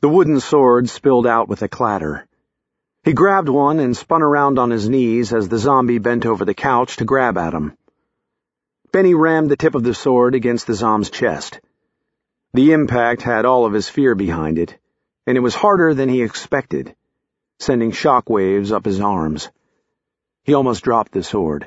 The wooden sword spilled out with a clatter. He grabbed one and spun around on his knees as the zombie bent over the couch to grab at him. Benny rammed the tip of the sword against the zombie's chest. The impact had all of his fear behind it, and it was harder than he expected, sending shock waves up his arms. He almost dropped the sword.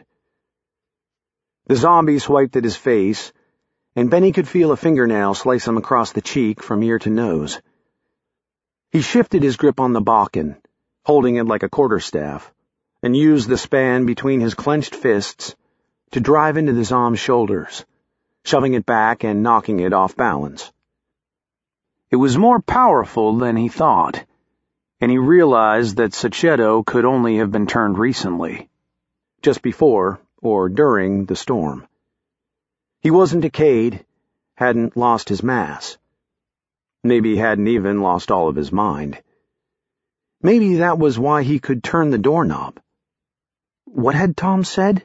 The zombie swiped at his face, and Benny could feel a fingernail slice him across the cheek from ear to nose. He shifted his grip on the bakken, holding it like a quarterstaff, and used the span between his clenched fists to drive into the zombie's shoulders, shoving it back and knocking it off balance. It was more powerful than he thought, and he realized that Sachetto could only have been turned recently, just before or during the storm. He wasn't decayed, hadn't lost his mass. Maybe he hadn't even lost all of his mind. Maybe that was why he could turn the doorknob. What had Tom said?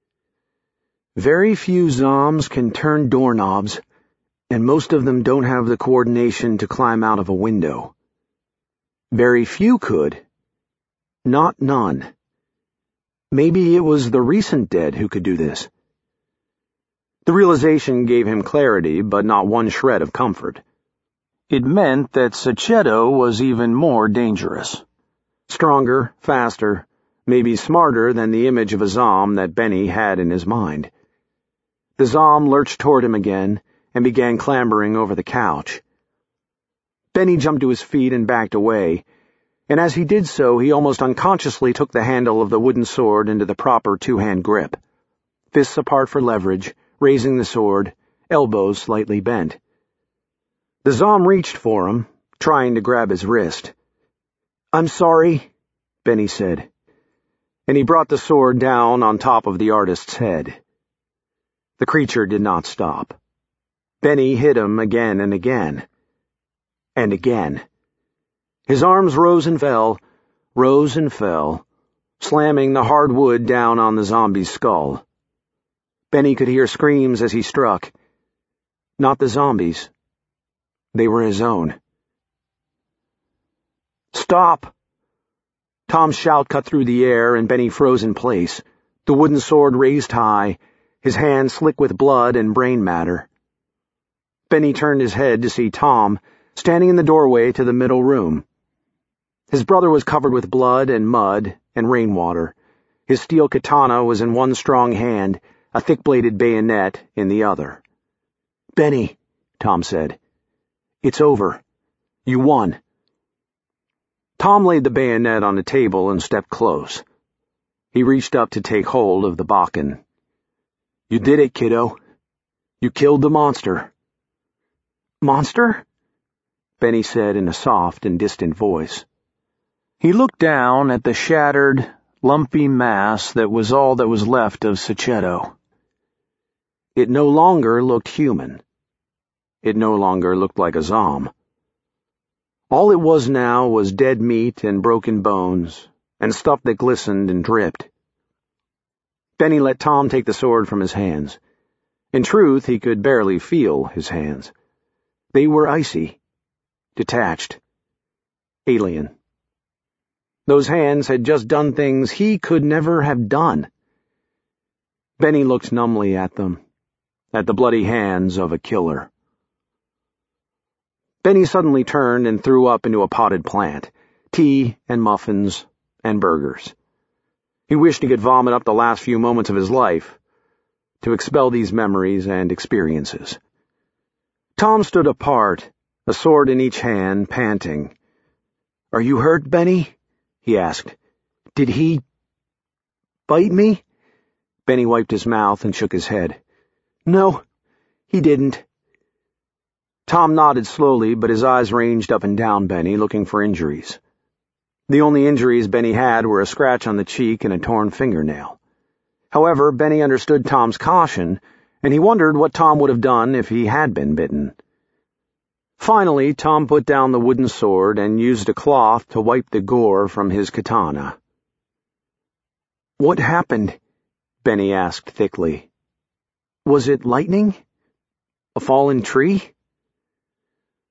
Very few zombies can turn doorknobs, and most of them don't have the coordination to climb out of a window. Very few could. Not none. Maybe it was the recent dead who could do this. The realization gave him clarity, but not one shred of comfort. It meant that Sachetto was even more dangerous. Stronger, faster, maybe smarter than the image of a zombie that Benny had in his mind. The zombie lurched toward him again and began clambering over the couch. Benny jumped to his feet and backed away, and as he did so, he almost unconsciously took the handle of the wooden sword into the proper two-hand grip. Fists apart for leverage, raising the sword, elbows slightly bent. The zombie reached for him, trying to grab his wrist. "I'm sorry," Benny said, and he brought the sword down on top of the artist's head. The creature did not stop. Benny hit him again and again. And again. His arms rose and fell, slamming the hard wood down on the zombie's skull. Benny could hear screams as he struck. Not the zombies. They were his own. "Stop!" Tom's shout cut through the air, and Benny froze in place, the wooden sword raised high, his hand slick with blood and brain matter. Benny turned his head to see Tom standing in the doorway to the middle room. His brother was covered with blood and mud and rainwater. His steel katana was in one strong hand, a thick-bladed bayonet in the other. "Benny," Tom said, "it's over. You won." Tom laid the bayonet on the table and stepped close. He reached up to take hold of the bakken. "You did it, kiddo. You killed the monster." "Monster?" Benny said in a soft and distant voice. He looked down at the shattered, lumpy mass that was all that was left of Sachetto. It no longer looked human. It no longer looked like a zombie. All it was now was dead meat and broken bones, and stuff that glistened and dripped. Benny let Tom take the sword from his hands. In truth, he could barely feel his hands. They were icy, detached, alien. Those hands had just done things he could never have done. Benny looked numbly at them, at the bloody hands of a killer. Benny suddenly turned and threw up into a potted plant, tea and muffins and burgers. He wished he could vomit up the last few moments of his life, to expel these memories and experiences. Tom stood apart, a sword in each hand, panting. "Are you hurt, Benny?" he asked. "Did he bite me?" Benny wiped his mouth and shook his head. "No, he didn't." Tom nodded slowly, but his eyes ranged up and down Benny, looking for injuries. The only injuries Benny had were a scratch on the cheek and a torn fingernail. However, Benny understood Tom's caution, and he wondered what Tom would have done if he had been bitten. Finally, Tom put down the wooden sword and used a cloth to wipe the gore from his katana. "What happened?" Benny asked thickly. "Was it lightning? A fallen tree?"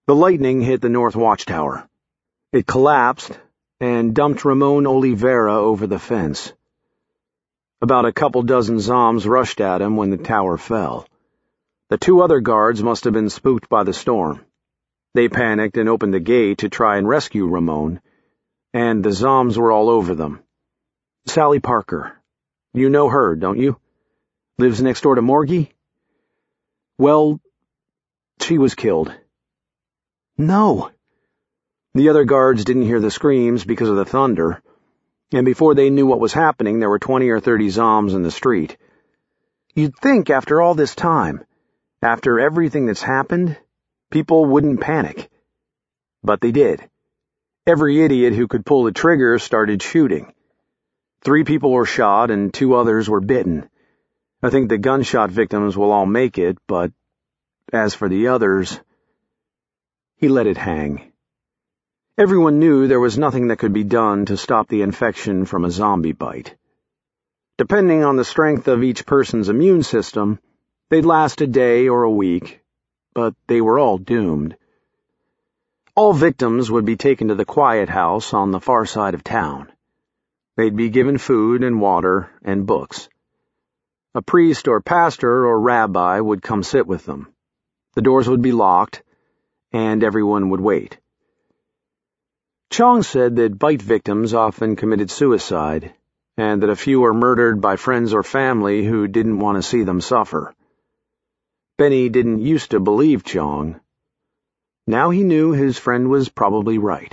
The lightning hit the north watchtower. It collapsed and dumped Ramon Oliveira over the fence. About a couple dozen Zoms rushed at him when the tower fell. The two other guards must have been spooked by the storm. They panicked and opened the gate to try and rescue Ramon, and the Zoms were all over them. Sally Parker. You know her, don't you? Lives next door to Morgie? Well, she was killed. No. The other guards didn't hear the screams because of the thunder, and before they knew what was happening, there were 20 or 30 Zoms in the street. You'd think after all this time, after everything that's happened, people wouldn't panic. But they did. Every idiot who could pull the trigger started shooting. 3 people were shot and 2 others were bitten. I think the gunshot victims will all make it, but as for the others, he let it hang. Everyone knew there was nothing that could be done to stop the infection from a zombie bite. Depending on the strength of each person's immune system, they'd last a day or a week, but they were all doomed. All victims would be taken to the quiet house on the far side of town. They'd be given food and water and books. A priest or pastor or rabbi would come sit with them. The doors would be locked, and everyone would wait. Chong said that bite victims often committed suicide, and that a few were murdered by friends or family who didn't want to see them suffer. Benny didn't used to believe Chong. Now he knew his friend was probably right.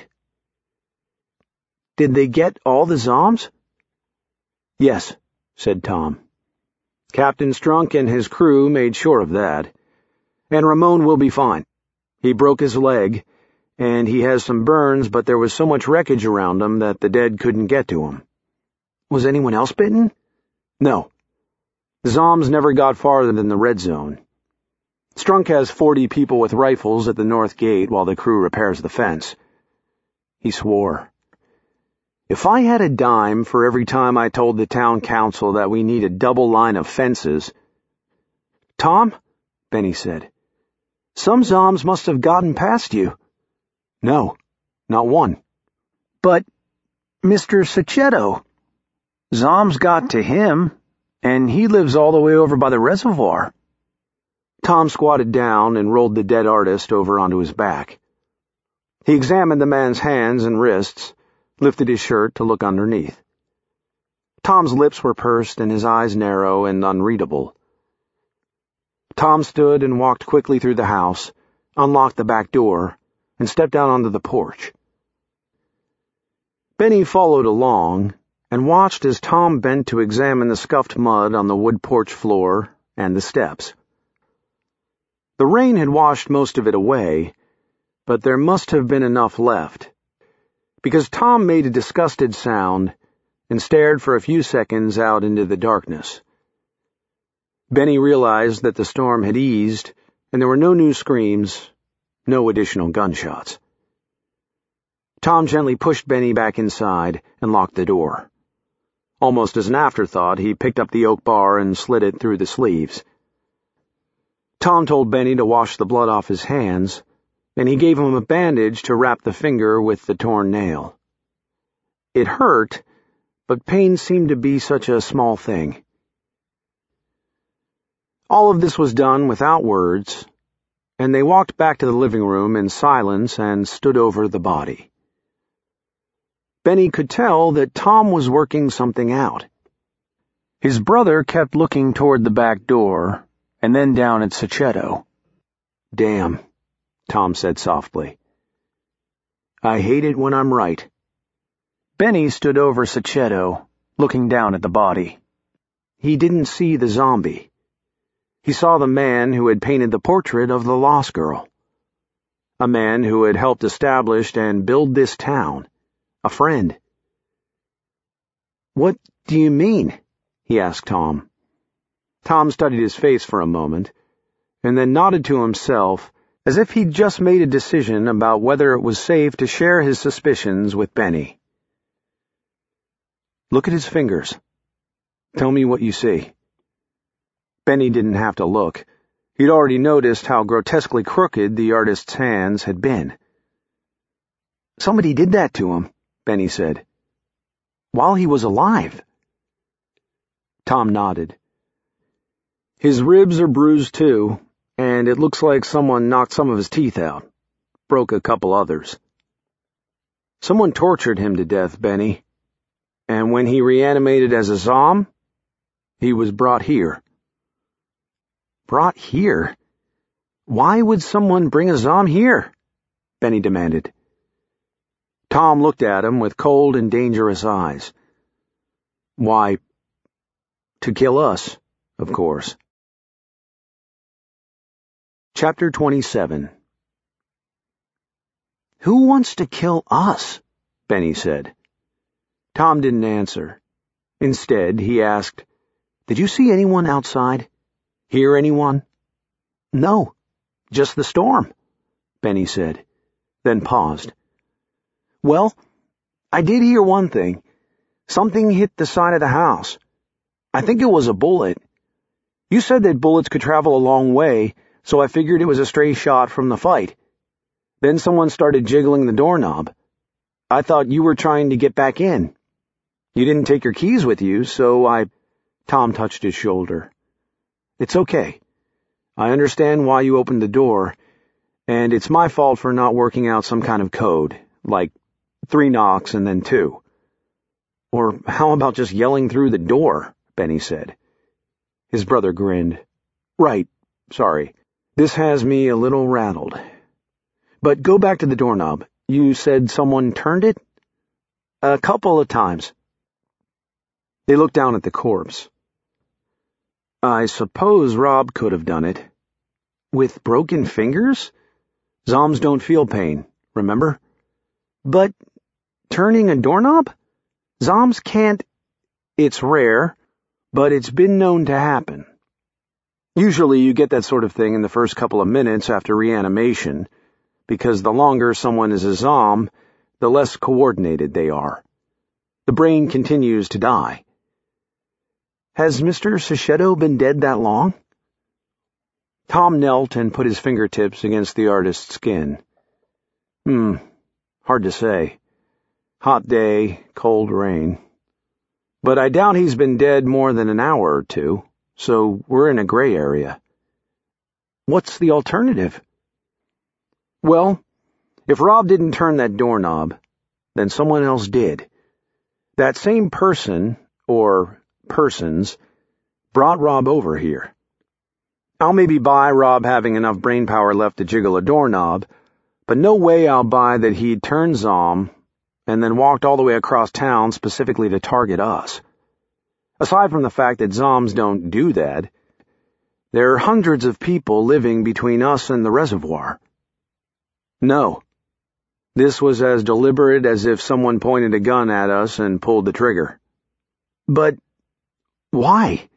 Did they get all the Zoms? Yes, said Tom. Captain Strunk and his crew made sure of that. And Ramon will be fine. He broke his leg, and he has some burns, but there was so much wreckage around him that the dead couldn't get to him. Was anyone else bitten? No. The Zoms never got farther than the red zone. Strunk has 40 people with rifles at the north gate while the crew repairs the fence. He swore. If I had a dime for every time I told the town council that we need a double line of fences— Tom, Benny said, some Zoms must have gotten past you. No, not one. But Mr. Sachetto, Zoms got to him, and he lives all the way over by the reservoir. Tom squatted down and rolled the dead artist over onto his back. He examined the man's hands and wrists, lifted his shirt to look underneath. Tom's lips were pursed and his eyes narrow and unreadable. Tom stood and walked quickly through the house, unlocked the back door, and stepped out onto the porch. Benny followed along and watched as Tom bent to examine the scuffed mud on the wood porch floor and the steps. The rain had washed most of it away, but there must have been enough left, because Tom made a disgusted sound and stared for a few seconds out into the darkness. Benny realized that the storm had eased, and there were no new screams, no additional gunshots. Tom gently pushed Benny back inside and locked the door. Almost as an afterthought, he picked up the oak bar and slid it through the sleeves. Tom told Benny to wash the blood off his hands, and he gave him a bandage to wrap the finger with the torn nail. It hurt, but pain seemed to be such a small thing. All of this was done without words, and they walked back to the living room in silence and stood over the body. Benny could tell that Tom was working something out. His brother kept looking toward the back door, and then down at Sachetto. Damn, Tom said softly. I hate it when I'm right. Benny stood over Sachetto, looking down at the body. He didn't see the zombie. He saw the man who had painted the portrait of the lost girl. A man who had helped establish and build this town. A friend. What do you mean? He asked Tom. Tom studied his face for a moment, and then nodded to himself as if he'd just made a decision about whether it was safe to share his suspicions with Benny. Look at his fingers. Tell me what you see. Benny didn't have to look. He'd already noticed how grotesquely crooked the artist's hands had been. "Somebody did that to him," Benny said. "While he was alive." Tom nodded. "His ribs are bruised too, and it looks like someone knocked some of his teeth out. Broke a couple others. Someone tortured him to death, Benny. And when he reanimated as a zom, he was brought here." "Brought here? Why would someone bring a zom here?" Benny demanded. Tom looked at him with cold and dangerous eyes. "Why, to kill us, of course." Chapter 27. "Who wants to kill us?" Benny said. Tom didn't answer. Instead, he asked, "Did you see anyone outside? Hear anyone?" "No, just the storm," Benny said, then paused. "Well, I did hear one thing. Something hit the side of the house. I think it was a bullet. You said that bullets could travel a long way, so I figured it was a stray shot from the fight. Then someone started jiggling the doorknob. I thought you were trying to get back in. You didn't take your keys with you, so I—" Tom touched his shoulder. "It's okay. I understand why you opened the door, and it's my fault for not working out some kind of code, like 3 knocks and then 2. Or how about just yelling through the door?" Benny said. His brother grinned. "Right, sorry. This has me a little rattled. But go back to the doorknob. You said someone turned it?" "A couple of times." They looked down at the corpse. "I suppose Rob could have done it. With broken fingers? Zoms don't feel pain, remember?" "But turning a doorknob? Zoms can't—" "It's rare, but it's been known to happen. Usually you get that sort of thing in the first couple of minutes after reanimation, because the longer someone is a zom, the less coordinated they are. The brain continues to die." "Has Mr. Sachetto been dead that long?" Tom knelt and put his fingertips against the artist's skin. Hard to say. Hot day, cold rain. But I doubt he's been dead more than an hour or 2, so we're in a gray area." "What's the alternative?" "Well, if Rob didn't turn that doorknob, then someone else did. That same person, or persons, brought Rob over here. I'll maybe buy Rob having enough brainpower left to jiggle a doorknob, but no way I'll buy that he'd turned zom and then walked all the way across town specifically to target us. Aside from the fact that zoms don't do that, there are hundreds of people living between us and the reservoir. No. This was as deliberate as if someone pointed a gun at us and pulled the trigger." "But why?"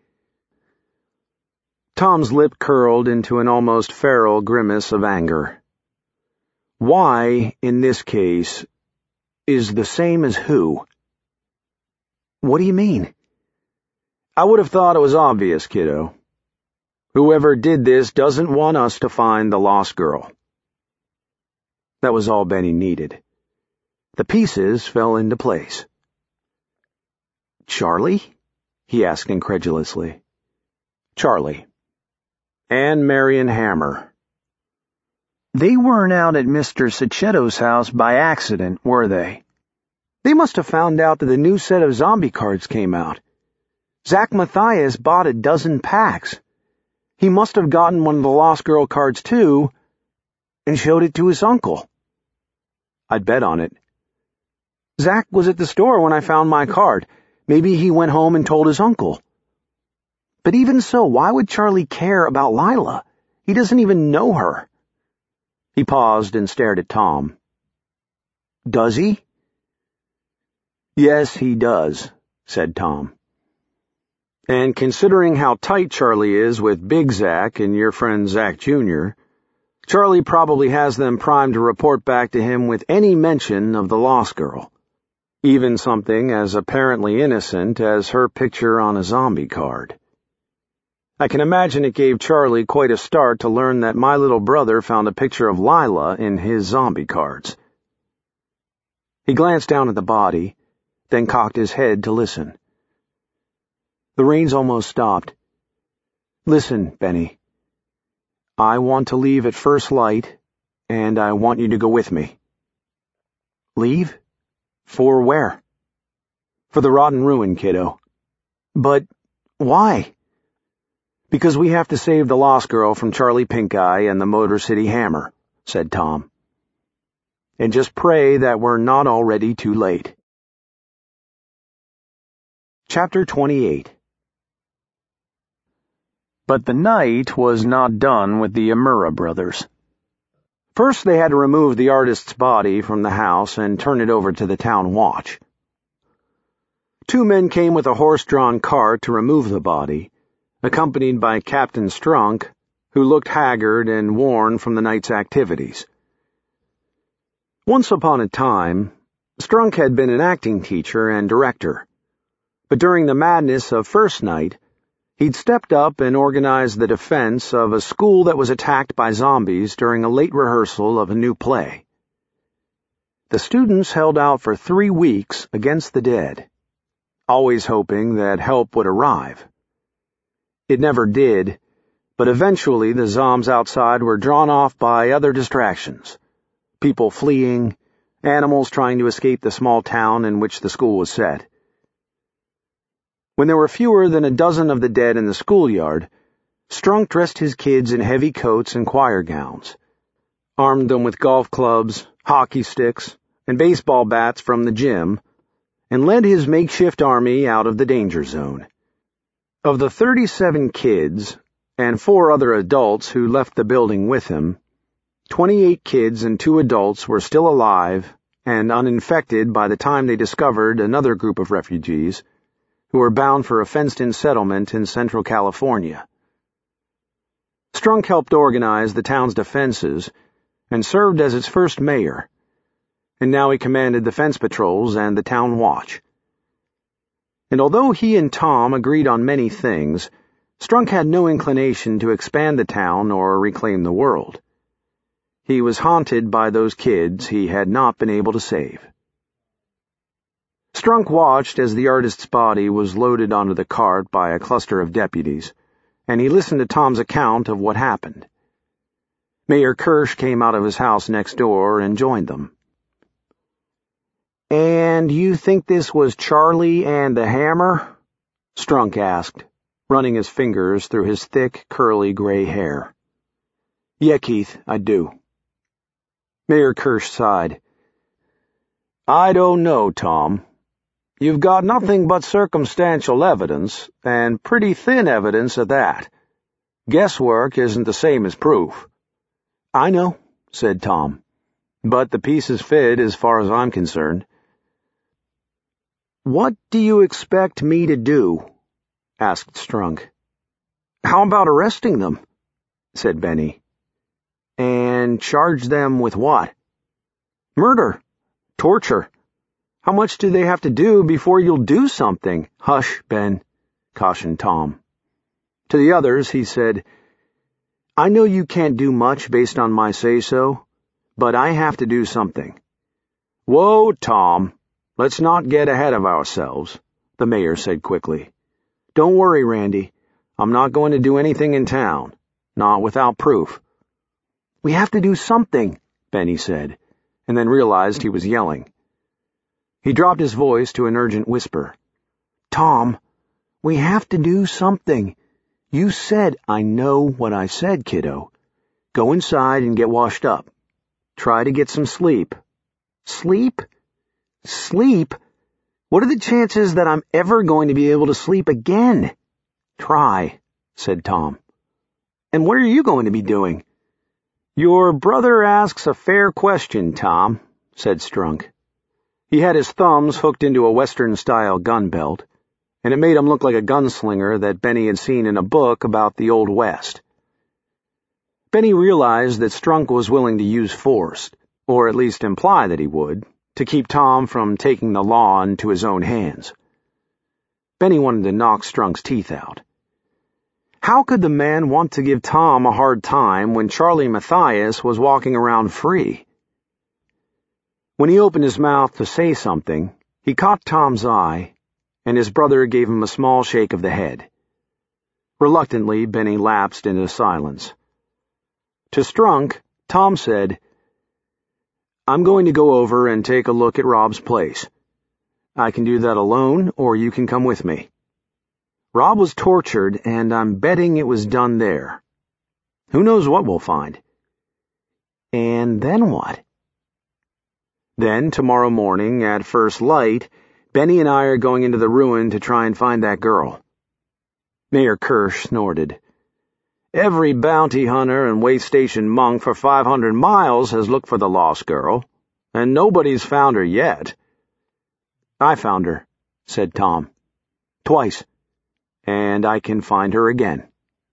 Tom's lip curled into an almost feral grimace of anger. "Why, in this case, is the same as who." "What do you mean?" "I would have thought it was obvious, kiddo. Whoever did this doesn't want us to find the lost girl." That was all Benny needed. The pieces fell into place. "Charlie?" he asked incredulously. "Charlie. And Marion Hammer." "They weren't out at Mr. Sachetto's house by accident, were they? They must have found out that the new set of zombie cards came out. Zach Matthias bought a dozen packs. He must have gotten one of the Lost Girl cards too, and showed it to his uncle. I'd bet on it. Zach was at the store when I found my card. Maybe he went home and told his uncle. But even so, why would Charlie care about Lila? He doesn't even know her." He paused and stared at Tom. "Does he?" "Yes, he does," said Tom. "And considering how tight Charlie is with Big Zach and your friend Zach Jr., Charlie probably has them primed to report back to him with any mention of the Lost Girl, even something as apparently innocent as her picture on a zombie card." I can imagine it gave Charlie quite a start to learn that my little brother found a picture of Lila in his zombie cards. He glanced down at the body, then cocked his head to listen. The rain's almost stopped. Listen, Benny. I want to leave at first light, and I want you to go with me. Leave? For where? For the rotten ruin, kiddo. But why? Because we have to save the lost girl from Charlie Pinkeye and the Motor City Hammer, said Tom. And just pray that we're not already too late. Chapter 28. But the night was not done with the Amura brothers. First, they had to remove the artist's body from the house and turn it over to the town watch. 2 men came with a horse-drawn cart to remove the body, accompanied by Captain Strunk, who looked haggard and worn from the night's activities. Once upon a time, Strunk had been an acting teacher and director, but during the madness of first night, he'd stepped up and organized the defense of a school that was attacked by zombies during a late rehearsal of a new play. The students held out for 3 weeks against the dead, always hoping that help would arrive. It never did, but eventually the zombs outside were drawn off by other distractions. People fleeing, animals trying to escape the small town in which the school was set. When there were fewer than a dozen of the dead in the schoolyard, Strunk dressed his kids in heavy coats and choir gowns, armed them with golf clubs, hockey sticks, and baseball bats from the gym, and led his makeshift army out of the danger zone. Of the 37 kids, and 4 other adults who left the building with him, 28 kids and 2 adults were still alive and uninfected by the time they discovered another group of refugees who were bound for a fenced-in settlement in Central California. Strunk helped organize the town's defenses and served as its first mayor, and now he commanded the fence patrols and the town watch. And although he and Tom agreed on many things, Strunk had no inclination to expand the town or reclaim the world. He was haunted by those kids he had not been able to save. Strunk watched as the artist's body was loaded onto the cart by a cluster of deputies, and he listened to Tom's account of what happened. Mayor Kirsch came out of his house next door and joined them. "And you think this was Charlie and the Hammer?" Strunk asked, running his fingers through his thick, curly gray hair. "Yeah, Keith, I do." Mayor Kirsch sighed. "I don't know, Tom. You've got nothing but circumstantial evidence, and pretty thin evidence at that. Guesswork isn't the same as proof." "I know," said Tom, "but the pieces fit as far as I'm concerned." "What do you expect me to do?" asked Strunk. "How about arresting them?" said Benny. "And charge them with what?" "Murder. Torture. How much do they have to do before you'll do something?" "Hush, Ben," cautioned Tom. To the others, he said, "I know you can't do much based on my say-so, but I have to do something." "Whoa, Tom. Let's not get ahead of ourselves," the mayor said quickly. "Don't worry, Randy. I'm not going to do anything in town. Not without proof." "We have to do something," Benny said, and then realized he was yelling. He dropped his voice to an urgent whisper. "Tom, we have to do something. You said—" "I know what I said, kiddo. Go inside and get washed up. Try to get some sleep." "Sleep? Sleep? What are the chances that I'm ever going to be able to sleep again?" "Try," said Tom. "And what are you going to be doing?" "Your brother asks a fair question, Tom," said Strunk. He had his thumbs hooked into a Western-style gun belt, and it made him look like a gunslinger that Benny had seen in a book about the Old West. Benny realized that Strunk was willing to use force, or at least imply that he would, to keep Tom from taking the law into his own hands. Benny wanted to knock Strunk's teeth out. How could the man want to give Tom a hard time when Charlie Matthias was walking around free? When he opened his mouth to say something, he caught Tom's eye, and his brother gave him a small shake of the head. Reluctantly, Benny lapsed into silence. To Strunk, Tom said, "I'm going to go over and take a look at Rob's place. I can do that alone, or you can come with me. Rob was tortured, and I'm betting it was done there. Who knows what we'll find." "And then what?" "Then, tomorrow morning, at first light, Benny and I are going into the ruin to try and find that girl." Mayor Kirsch snorted. "Every bounty hunter and way station monk for 500 miles has looked for the lost girl, and nobody's found her yet." "I found her," said Tom. "Twice. And I can find her again."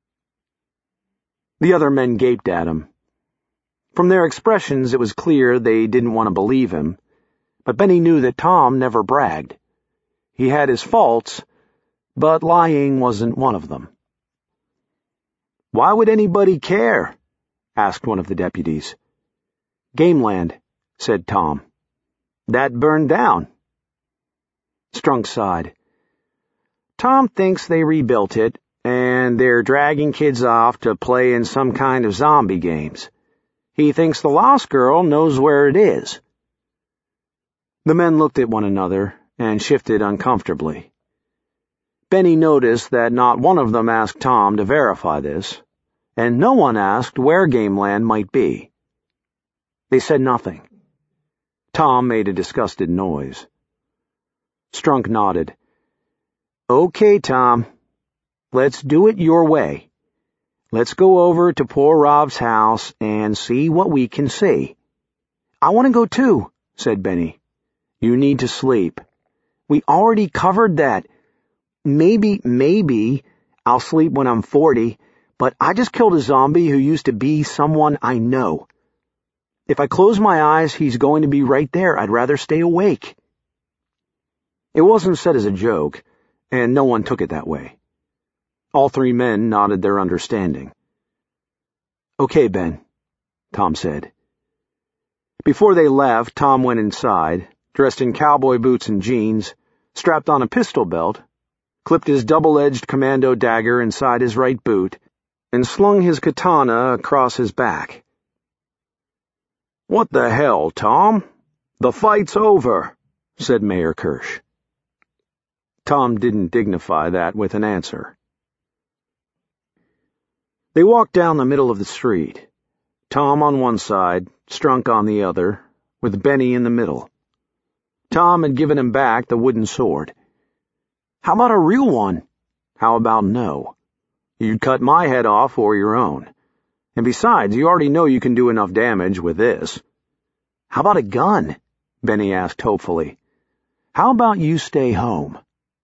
The other men gaped at him. From their expressions, it was clear they didn't want to believe him, but Benny knew that Tom never bragged. He had his faults, but lying wasn't one of them. "Why would anybody care?" asked one of the deputies. "Gameland," said Tom. "That burned down." Strunk sighed. "Tom thinks they rebuilt it, and they're dragging kids off to play in some kind of zombie games. He thinks the lost girl knows where it is." The men looked at one another and shifted uncomfortably. Benny noticed that not one of them asked Tom to verify this, and no one asked where Gameland might be. They said nothing. Tom made a disgusted noise. Strunk nodded. "Okay, Tom. Let's do it your way. Let's go over to poor Rob's house and see what we can see." "I want to go too," said Benny. "You need to sleep." "We already covered that. Maybe I'll sleep when I'm 40, but I just killed a zombie who used to be someone I know. If I close my eyes, he's going to be right there. I'd rather stay awake." It wasn't said as a joke, and no one took it that way. All three men nodded their understanding. "Okay, Ben," Tom said. Before they left, Tom went inside, dressed in cowboy boots and jeans, strapped on a pistol belt, clipped his double-edged commando dagger inside his right boot, and slung his katana across his back. "What the hell, Tom? The fight's over," said Mayor Kirsch. Tom didn't dignify that with an answer. They walked down the middle of the street, Tom on one side, Strunk on the other, with Benny in the middle. Tom had given him back the wooden sword. "How about a real one?" "How about no? You'd cut my head off or your own. And besides, you already know you can do enough damage with this." "How about a gun?" Benny asked hopefully. "How about you stay home?"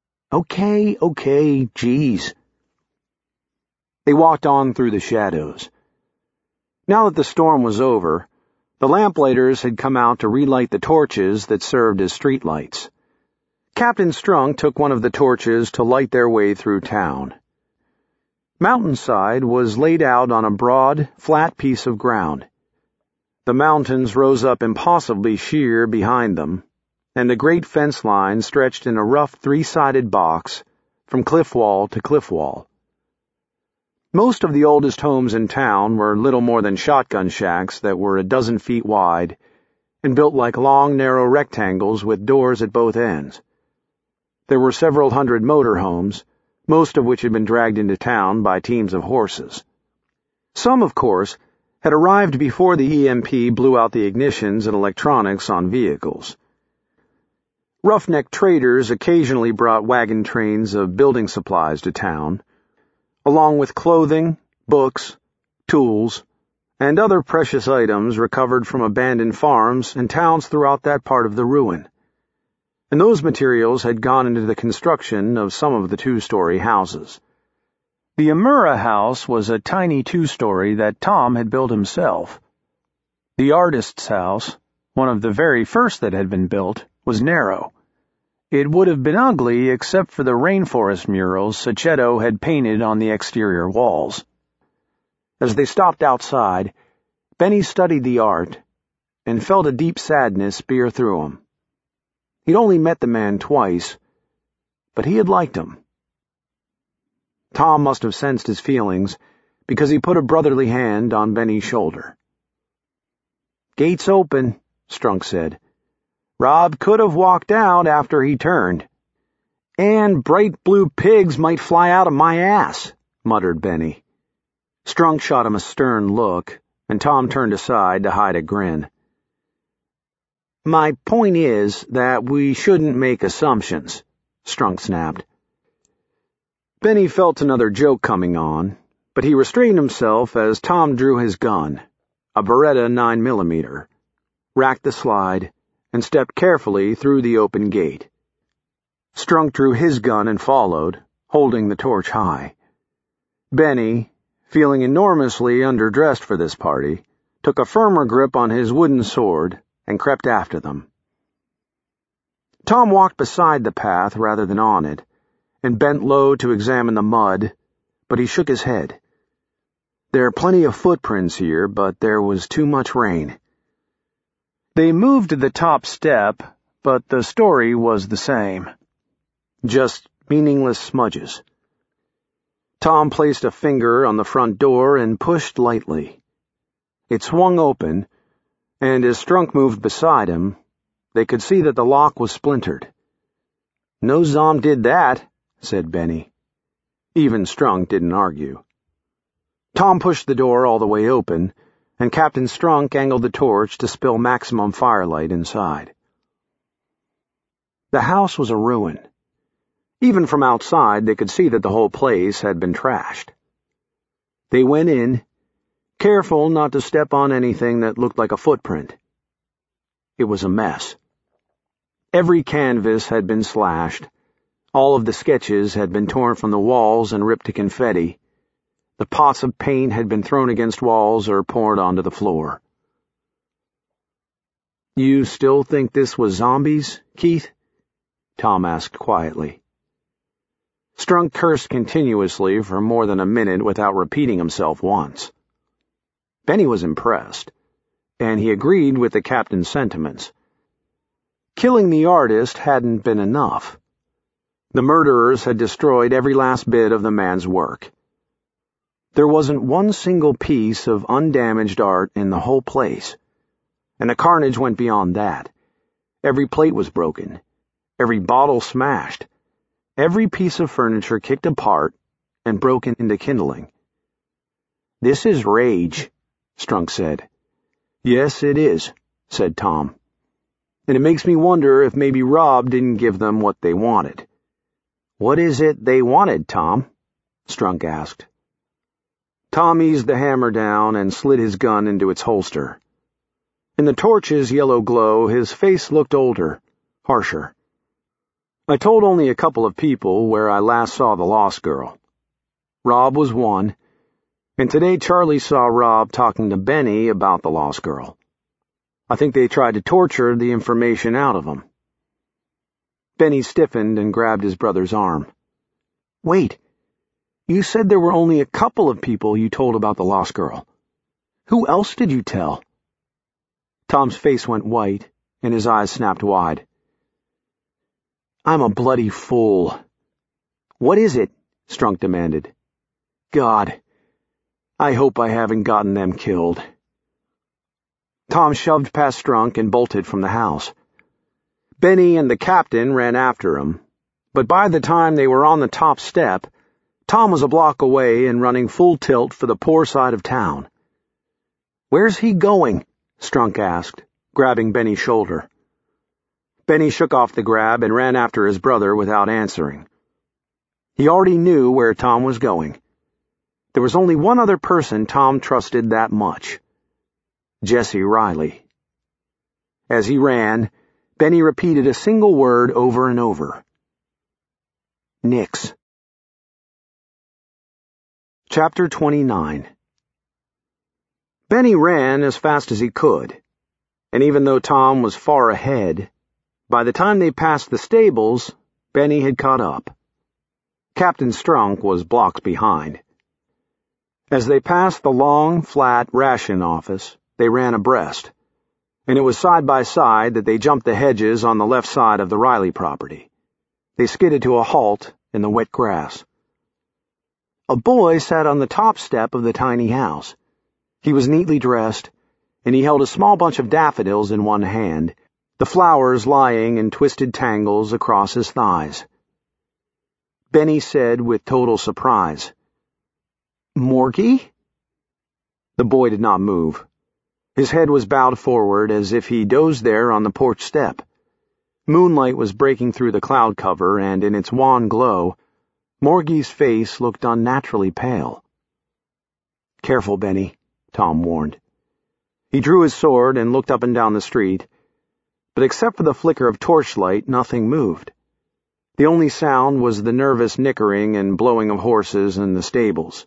Okay, geez." They walked on through the shadows. Now that the storm was over, the lamplighters had come out to relight the torches that served as streetlights. Captain Strunk took one of the torches to light their way through town. Mountainside was laid out on a broad, flat piece of ground. The mountains rose up impossibly sheer behind them, and the great fence line stretched in a rough three-sided box from cliff wall to cliff wall. Most of the oldest homes in town were little more than shotgun shacks that were a dozen feet wide and built like long, narrow rectangles with doors at both ends. There were several hundred motor homes, most of which had been dragged into town by teams of horses. Some, of course, had arrived before the EMP blew out the ignitions and electronics on vehicles. Roughneck traders occasionally brought wagon trains of building supplies to town, along with clothing, books, tools, and other precious items recovered from abandoned farms and towns throughout that part of the ruin. And those materials had gone into the construction of some of the two-story houses. The Amura house was a tiny two-story that Tom had built himself. The artist's house, one of the very first that had been built, was narrow, It would have been ugly except for the rainforest murals Sachetto had painted on the exterior walls. As they stopped outside, Benny studied the art and felt a deep sadness spear through him. He'd only met the man twice, but he had liked him. Tom must have sensed his feelings because he put a brotherly hand on Benny's shoulder. "Gate's open," Strunk said. "Rob could have walked out after he turned." "And bright blue pigs might fly out of my ass," muttered Benny. Strunk shot him a stern look, and Tom turned aside to hide a grin. "My point is that we shouldn't make assumptions," Strunk snapped. Benny felt another joke coming on, but he restrained himself as Tom drew his gun, a Beretta 9mm, racked the slide, and stepped carefully through the open gate. Strunk drew his gun and followed, holding the torch high. Benny, feeling enormously underdressed for this party, took a firmer grip on his wooden sword and crept after them. Tom walked beside the path rather than on it, and bent low to examine the mud, but he shook his head. There are plenty of footprints here, but there was too much rain. They moved to the top step, but the story was the same. Just meaningless smudges. Tom placed a finger on the front door and pushed lightly. It swung open, and as Strunk moved beside him, they could see that the lock was splintered. "No Zom did that," said Benny. Even Strunk didn't argue. Tom pushed the door all the way open, and Captain Strunk angled the torch to spill maximum firelight inside. The house was a ruin. Even from outside, they could see that the whole place had been trashed. They went in, careful not to step on anything that looked like a footprint. It was a mess. Every canvas had been slashed. All of the sketches had been torn from the walls and ripped to confetti. The pots of paint had been thrown against walls or poured onto the floor. "You still think this was zombies, Keith?" Tom asked quietly. Strunk cursed continuously for more than a minute without repeating himself once. Benny was impressed, and he agreed with the captain's sentiments. Killing the artist hadn't been enough. The murderers had destroyed every last bit of the man's work. There wasn't one single piece of undamaged art in the whole place, and the carnage went beyond that. Every plate was broken, every bottle smashed, every piece of furniture kicked apart and broken into kindling. "This is rage," Strunk said. "Yes, it is," said Tom. "And it makes me wonder if maybe Rob didn't give them what they wanted." "What is it they wanted, Tom?" Strunk asked. Tom eased the hammer down and slid his gun into its holster. In the torch's yellow glow, his face looked older, harsher. "I told only a couple of people where I last saw the lost girl. Rob was one, and today Charlie saw Rob talking to Benny about the lost girl. I think they tried to torture the information out of him." Benny stiffened and grabbed his brother's arm. "Wait. You said there were only a couple of people you told about the lost girl. Who else did you tell?" Tom's face went white, and his eyes snapped wide. "I'm a bloody fool." "What is it?" Strunk demanded. "God, I hope I haven't gotten them killed." Tom shoved past Strunk and bolted from the house. Benny and the captain ran after him, but by the time they were on the top step, Tom was a block away and running full tilt for the poor side of town. "Where's he going?" Strunk asked, grabbing Benny's shoulder. Benny shook off the grab and ran after his brother without answering. He already knew where Tom was going. There was only one other person Tom trusted that much: Jesse Riley. As he ran, Benny repeated a single word over and over. "Nix." Chapter 29. Benny ran as fast as he could, and even though Tom was far ahead, By the time they passed the stables, Benny had caught up. Captain Strunk was blocks behind. As they passed the long, flat ration office, they ran abreast, and it was side by side that they jumped the hedges on the left side of the Riley property. They skidded to a halt in the wet grass. A boy sat on the top step of the tiny house. He was neatly dressed, and he held a small bunch of daffodils in one hand, the flowers lying in twisted tangles across his thighs. Benny said with total surprise, "Morgie?" The boy did not move. His head was bowed forward as if he dozed there on the porch step. Moonlight was breaking through the cloud cover, and in its wan glow, Morgie's face looked unnaturally pale. "Careful, Benny," Tom warned. He drew his sword and looked up and down the street, but except for the flicker of torchlight, nothing moved. The only sound was the nervous nickering and blowing of horses in the stables.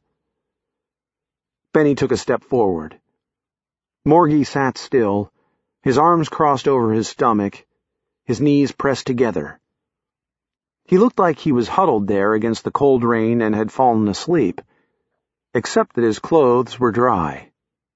Benny took a step forward. Morgie sat still, his arms crossed over his stomach, his knees pressed together. He looked like he was huddled there against the cold rain and had fallen asleep, except that his clothes were dry.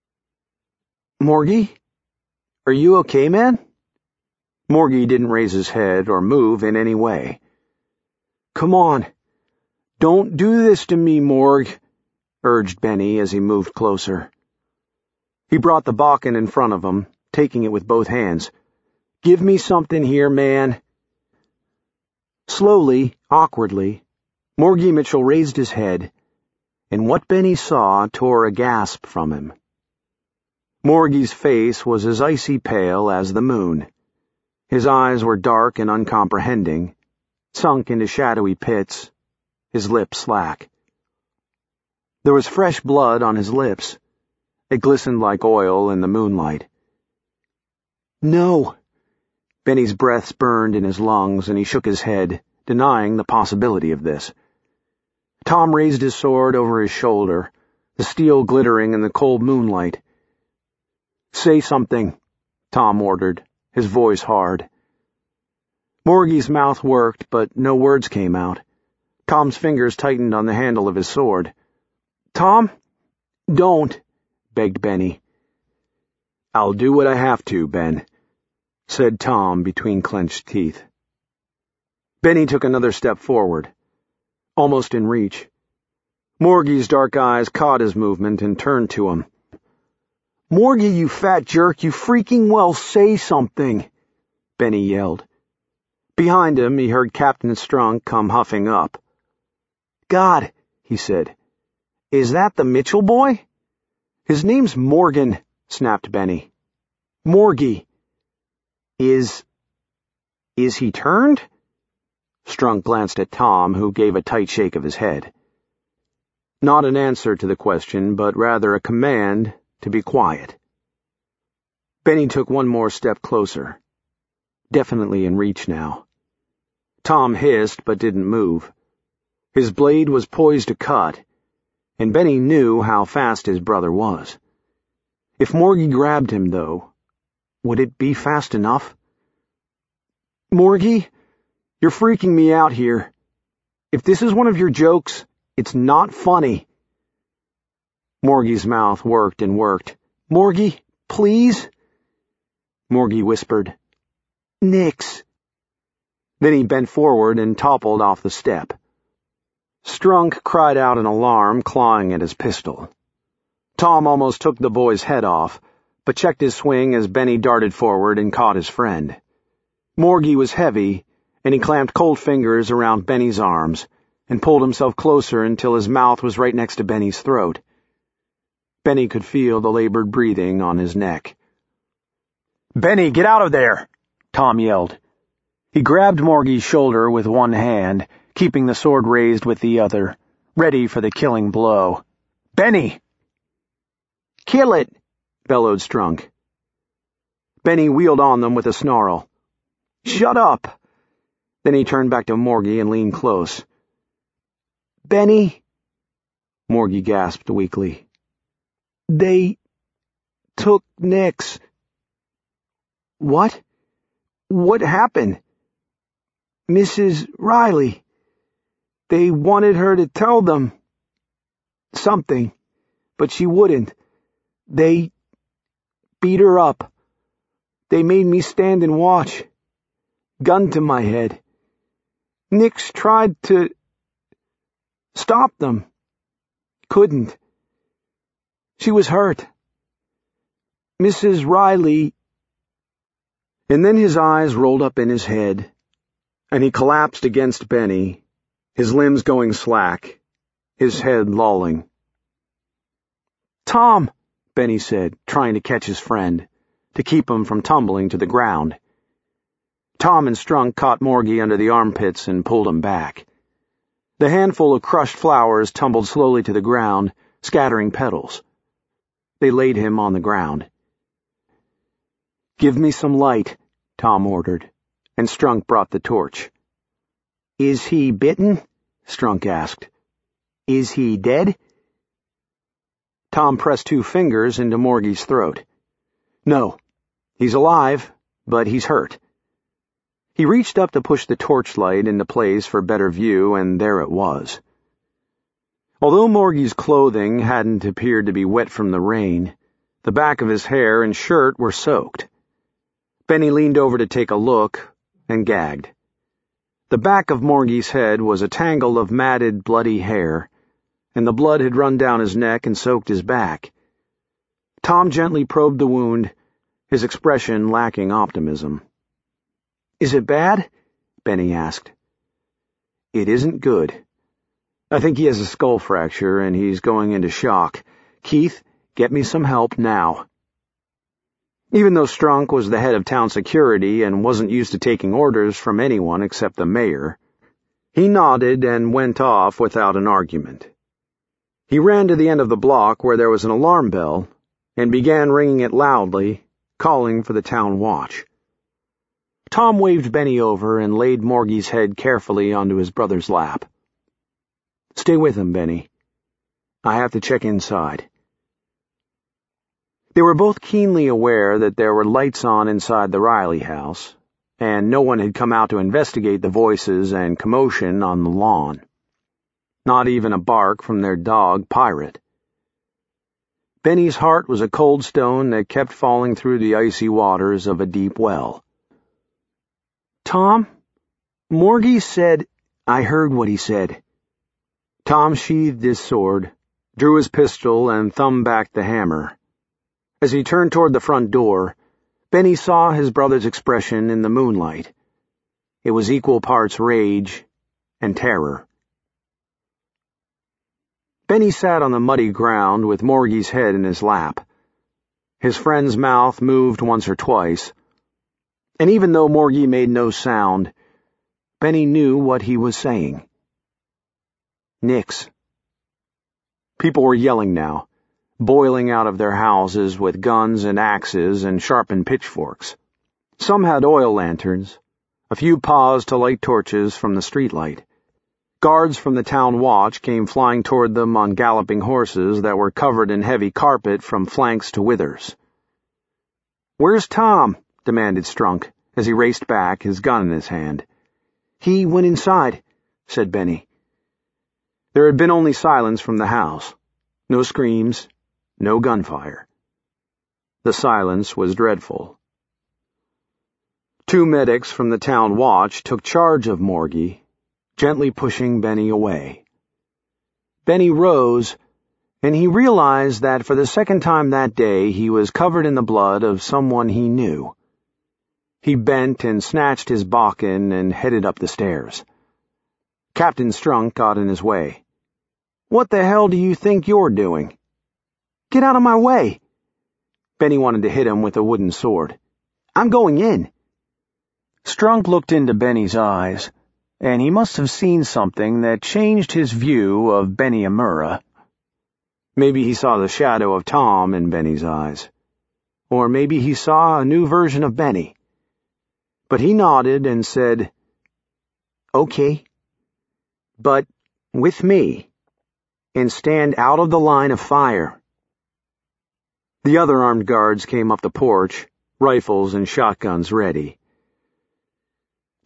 "Morgie? Are you okay, man?" Morgie didn't raise his head or move in any way. "Come on. Don't do this to me, Morg," urged Benny as he moved closer. He brought the Bakken in front of him, taking it with both hands. "Give me something here, man." Slowly, awkwardly, Morgie Mitchell raised his head, and what Benny saw tore a gasp from him. Morgie's face was as icy pale as the moon. His eyes were dark and uncomprehending, sunk into shadowy pits, his lips slack. There was fresh blood on his lips. It glistened like oil in the moonlight. "No." Benny's breath burned in his lungs, and he shook his head, denying the possibility of this. Tom raised his sword over his shoulder, the steel glittering in the cold moonlight. "Say something," Tom ordered, his voice hard. Morgie's mouth worked, but no words came out. Tom's fingers tightened on the handle of his sword. "Tom, don't," begged Benny. "I'll do what I have to, Ben," said Tom between clenched teeth. Benny took another step forward, almost in reach. Morgie's dark eyes caught his movement and turned to him. "Morgie, you fat jerk, you freaking well say something," Benny yelled. Behind him, he heard Captain Strunk come huffing up. "God," he said, "is that the Mitchell boy?" "His name's Morgan," snapped Benny. "Morgie." Is he turned?" Strunk glanced at Tom, who gave a tight shake of his head. Not an answer to the question, but rather a command to be quiet. Benny took one more step closer. Definitely in reach now. Tom hissed, but didn't move. His blade was poised to cut, and Benny knew how fast his brother was. If Morgie grabbed him, though, would it be fast enough? "Morgie, you're freaking me out here. If this is one of your jokes, it's not funny." Morgie's mouth worked and worked. "Morgie, please?" Morgie whispered, "Nix." Then he bent forward and toppled off the step. Strunk cried out in alarm, clawing at his pistol. Tom almost took the boy's head off, but checked his swing as Benny darted forward and caught his friend. Morgie was heavy, and he clamped cold fingers around Benny's arms and pulled himself closer until his mouth was right next to Benny's throat. Benny could feel the labored breathing on his neck. "Benny, get out of there!" Tom yelled. He grabbed Morgie's shoulder with one hand, keeping the sword raised with the other, ready for the killing blow. "Benny!" "Kill it!" bellowed Strunk. Benny wheeled on them with a snarl. "Shut up!" Then he turned back to Morgie and leaned close. "Benny," Morgie gasped weakly. "They took Nix." "What? What happened? Mrs. Riley. They wanted her to tell them something, but she wouldn't. They beat her up. They made me stand and watch. Gun to my head. Nix tried to stop them. Couldn't. She was hurt. Mrs. Riley. And then his eyes rolled up in his head, and he collapsed against Benny, his limbs going slack, his head lolling. Tom, Benny said, trying to catch his friend, to keep him from tumbling to the ground. Tom and Strunk caught Morgie under the armpits and pulled him back. The handful of crushed flowers tumbled slowly to the ground, scattering petals. They laid him on the ground. "Give me some light," Tom ordered, and Strunk brought the torch. Is he bitten? Strunk asked. Is he dead? Tom pressed 2 fingers into Morgie's throat. No, he's alive, but he's hurt. He reached up to push the torchlight into place for better view, and there it was. Although Morgie's clothing hadn't appeared to be wet from the rain, the back of his hair and shirt were soaked. Benny leaned over to take a look and gagged. The back of Morgie's head was a tangle of matted, bloody hair, and the blood had run down his neck and soaked his back. Tom gently probed the wound, his expression lacking optimism. Is it bad? Benny asked. It isn't good. I think he has a skull fracture and he's going into shock. Keith, get me some help now. Even though Strunk was the head of town security and wasn't used to taking orders from anyone except the mayor, he nodded and went off without an argument. He ran to the end of the block where there was an alarm bell and began ringing it loudly, calling for the town watch. Tom waved Benny over and laid Morgie's head carefully onto his brother's lap. Stay with him, Benny. I have to check inside. They were both keenly aware that there were lights on inside the Riley house, and no one had come out to investigate the voices and commotion on the lawn. Not even a bark from their dog, Pirate. Benny's heart was a cold stone that kept falling through the icy waters of a deep well. Tom, Morgie said... I heard what he said. Tom sheathed his sword, drew his pistol, and thumbed back the hammer. As he turned toward the front door, Benny saw his brother's expression in the moonlight. It was equal parts rage and terror. Benny sat on the muddy ground with Morgie's head in his lap. His friend's mouth moved once or twice, and even though Morgie made no sound, Benny knew what he was saying. Nix. People were yelling now, boiling out of their houses with guns and axes and sharpened pitchforks. Some had oil lanterns. A few paused to light torches from the streetlight. Guards from the town watch came flying toward them on galloping horses that were covered in heavy carpet from flanks to withers. Where's Tom? demanded Strunk, as he raced back, his gun in his hand. He went inside, said Benny. There had been only silence from the house. No screams, no gunfire. The silence was dreadful. 2 medics from the town watch took charge of Morgie, gently pushing Benny away. Benny rose, and he realized that for the second time that day he was covered in the blood of someone he knew. He bent and snatched his Bakken and headed up the stairs. Captain Strunk got in his way. What the hell do you think you're doing? Get out of my way! Benny wanted to hit him with a wooden sword. I'm going in. Strunk looked into Benny's eyes, and he must have seen something that changed his view of Benny Amura. Maybe he saw the shadow of Tom in Benny's eyes. Or maybe he saw a new version of Benny. But he nodded and said, Okay, but with me, and stand out of the line of fire. The other armed guards came up the porch, rifles and shotguns ready.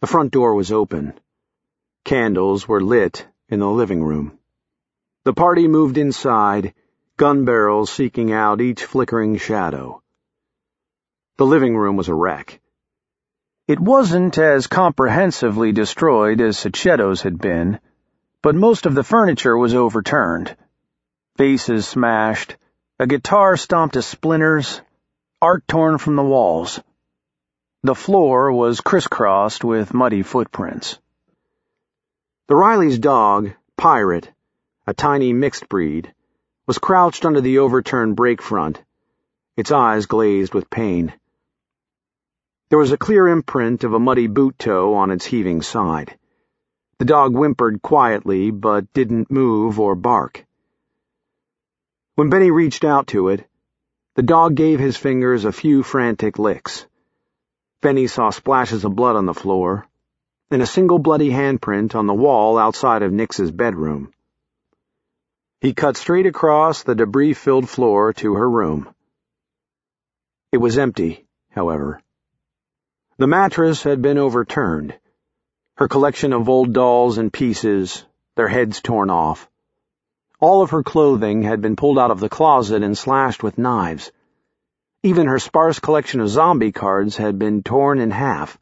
The front door was open. Candles were lit in the living room. The party moved inside, gun barrels seeking out each flickering shadow. The living room was a wreck. It wasn't as comprehensively destroyed as Sachetto's had been, but most of the furniture was overturned. Vases smashed, a guitar stomped to splinters, art torn from the walls. The floor was crisscrossed with muddy footprints. The Rileys' dog, Pirate, a tiny mixed breed, was crouched under the overturned brake front, its eyes glazed with pain. There was a clear imprint of a muddy boot toe on its heaving side. The dog whimpered quietly, but didn't move or bark. When Benny reached out to it, the dog gave his fingers a few frantic licks. Benny saw splashes of blood on the floor, and a single bloody handprint on the wall outside of Nix's bedroom. He cut straight across the debris-filled floor to her room. It was empty, however. The mattress had been overturned, her collection of old dolls in pieces, their heads torn off. All of her clothing had been pulled out of the closet and slashed with knives. Even her sparse collection of zombie cards had been torn in half.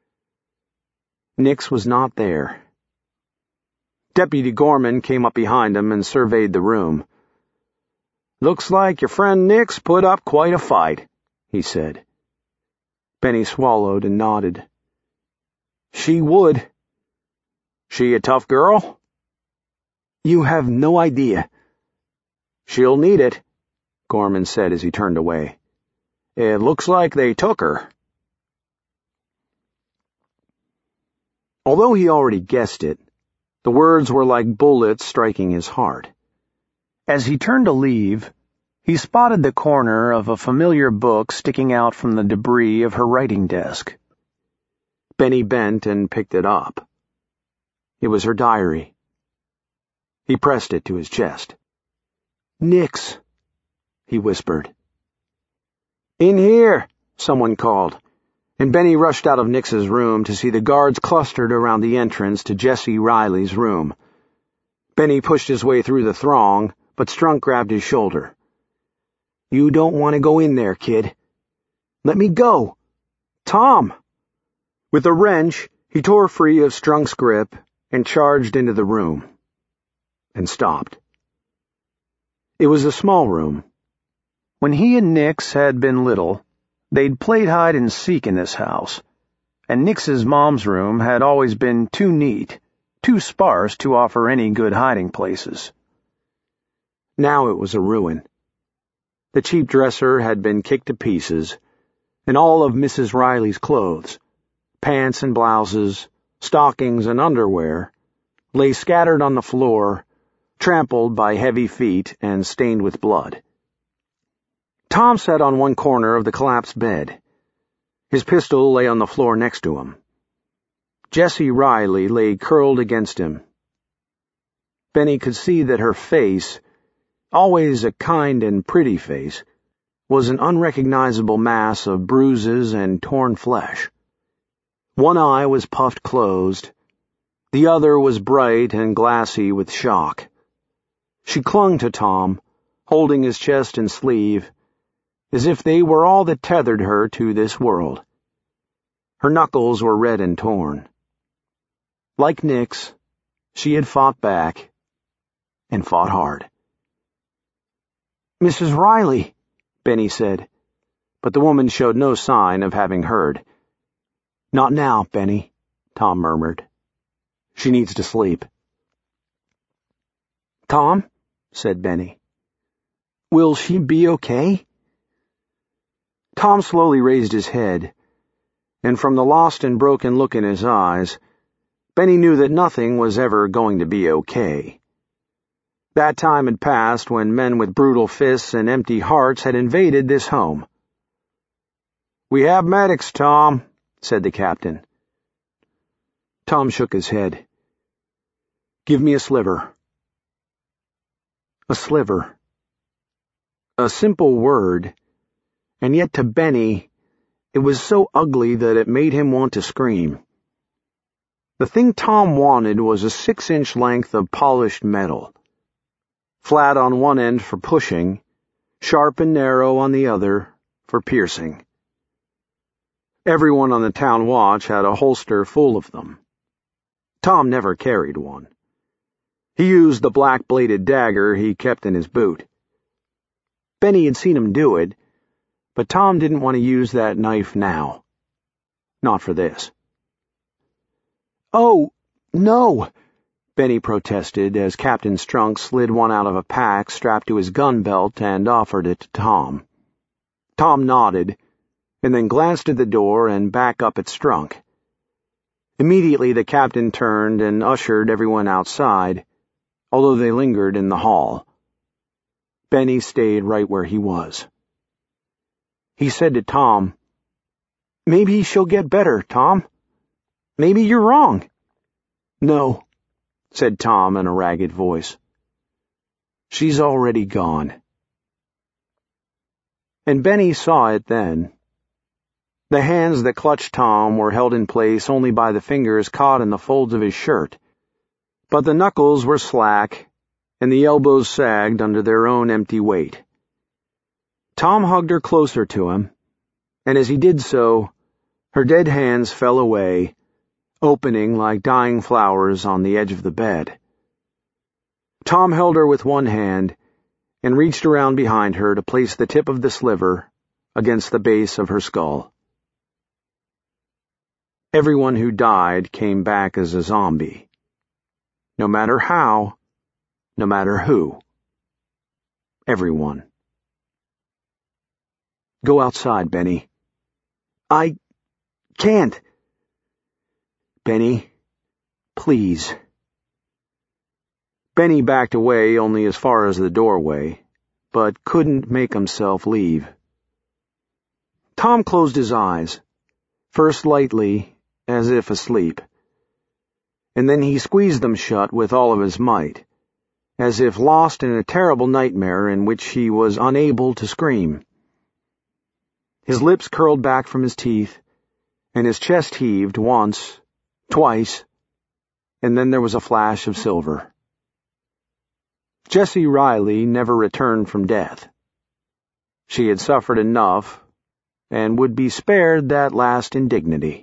Nix was not there. Deputy Gorman came up behind him and surveyed the room. "Looks like your friend Nix put up quite a fight," he said. Benny swallowed and nodded. "She would." "She a tough girl?" "You have no idea." "She'll need it," Gorman said as he turned away. "It looks like they took her." Although he already guessed it, the words were like bullets striking his heart. As he turned to leave, he spotted the corner of a familiar book sticking out from the debris of her writing desk. Benny bent and picked it up. It was her diary. He pressed it to his chest. "Nix," he whispered. "In here," someone called, and Benny rushed out of Nix's room to see the guards clustered around the entrance to Jesse Riley's room. Benny pushed his way through the throng, but Strunk grabbed his shoulder. "You don't want to go in there, kid." "Let me go." "Tom!" With a wrench, he tore free of Strunk's grip and charged into the room. And stopped. It was a small room. When he and Nix had been little, they'd played hide-and-seek in this house, and Nix's mom's room had always been too neat, too sparse to offer any good hiding places. Now it was a ruin. The cheap dresser had been kicked to pieces, and all of Mrs. Riley's clothes, pants and blouses, stockings and underwear, lay scattered on the floor, trampled by heavy feet and stained with blood. Tom sat on one corner of the collapsed bed. His pistol lay on the floor next to him. Jessie Riley lay curled against him. Benny could see that her face, always a kind and pretty face, was an unrecognizable mass of bruises and torn flesh. One eye was puffed closed. The other was bright and glassy with shock. She clung to Tom, holding his chest and sleeve, as if they were all that tethered her to this world. Her knuckles were red and torn. Like Nix, she had fought back, and fought hard. "Mrs. Riley," Benny said, but the woman showed no sign of having heard. "Not now, Benny," Tom murmured. "She needs to sleep." "Tom," said Benny, "will she be okay?" Tom slowly raised his head, and from the lost and broken look in his eyes, Benny knew that nothing was ever going to be okay. That time had passed when men with brutal fists and empty hearts had invaded this home. "We have medics, Tom," said the captain. Tom shook his head. "Give me a sliver." A sliver. A simple word, and yet to Benny, it was so ugly that it made him want to scream. The thing Tom wanted was a 6-inch length of polished metal, flat on one end for pushing, sharp and narrow on the other for piercing. Everyone on the town watch had a holster full of them. Tom never carried one. He used the black-bladed dagger he kept in his boot. Benny had seen him do it, but Tom didn't want to use that knife now. Not for this. "Oh, no," Benny protested as Captain Strunk slid one out of a pack strapped to his gun belt and offered it to Tom. Tom nodded, and then glanced at the door and back up at Strunk. Immediately the captain turned and ushered everyone outside, although they lingered in the hall. Benny stayed right where he was. He said to Tom, "Maybe she'll get better, Tom. Maybe you're wrong." "No," said Tom in a ragged voice. "She's already gone." And Benny saw it then. The hands that clutched Tom were held in place only by the fingers caught in the folds of his shirt, but the knuckles were slack, and the elbows sagged under their own empty weight. Tom hugged her closer to him, and as he did so, her dead hands fell away, opening like dying flowers on the edge of the bed. Tom held her with one hand and reached around behind her to place the tip of the sliver against the base of her skull. Everyone who died came back as a zombie. No matter how, no matter who. Everyone. "Go outside, Benny." "I can't." "Benny, please." Benny backed away only as far as the doorway, but couldn't make himself leave. Tom closed his eyes, first lightly, as if asleep, and then he squeezed them shut with all of his might, as if lost in a terrible nightmare in which he was unable to scream. His lips curled back from his teeth, and his chest heaved once, twice, and then there was a flash of silver. Jessie Riley never returned from death. She had suffered enough, and would be spared that last indignity.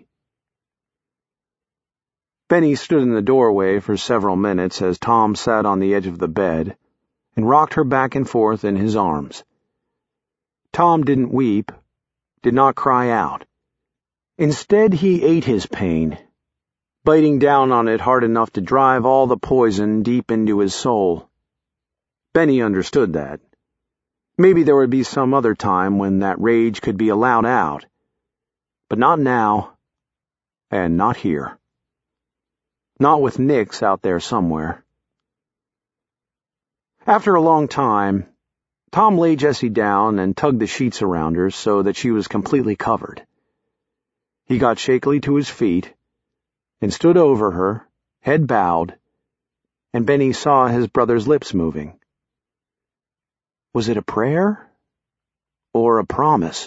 Benny stood in the doorway for several minutes as Tom sat on the edge of the bed and rocked her back and forth in his arms. Tom didn't weep, did not cry out. Instead, he ate his pain, biting down on it hard enough to drive all the poison deep into his soul. Benny understood that. Maybe there would be some other time when that rage could be allowed out, but not now, and not here. Not with Nix out there somewhere. After a long time, Tom laid Jessie down and tugged the sheets around her so that she was completely covered. He got shakily to his feet and stood over her, head bowed, and Benny saw his brother's lips moving. Was it a prayer or a promise?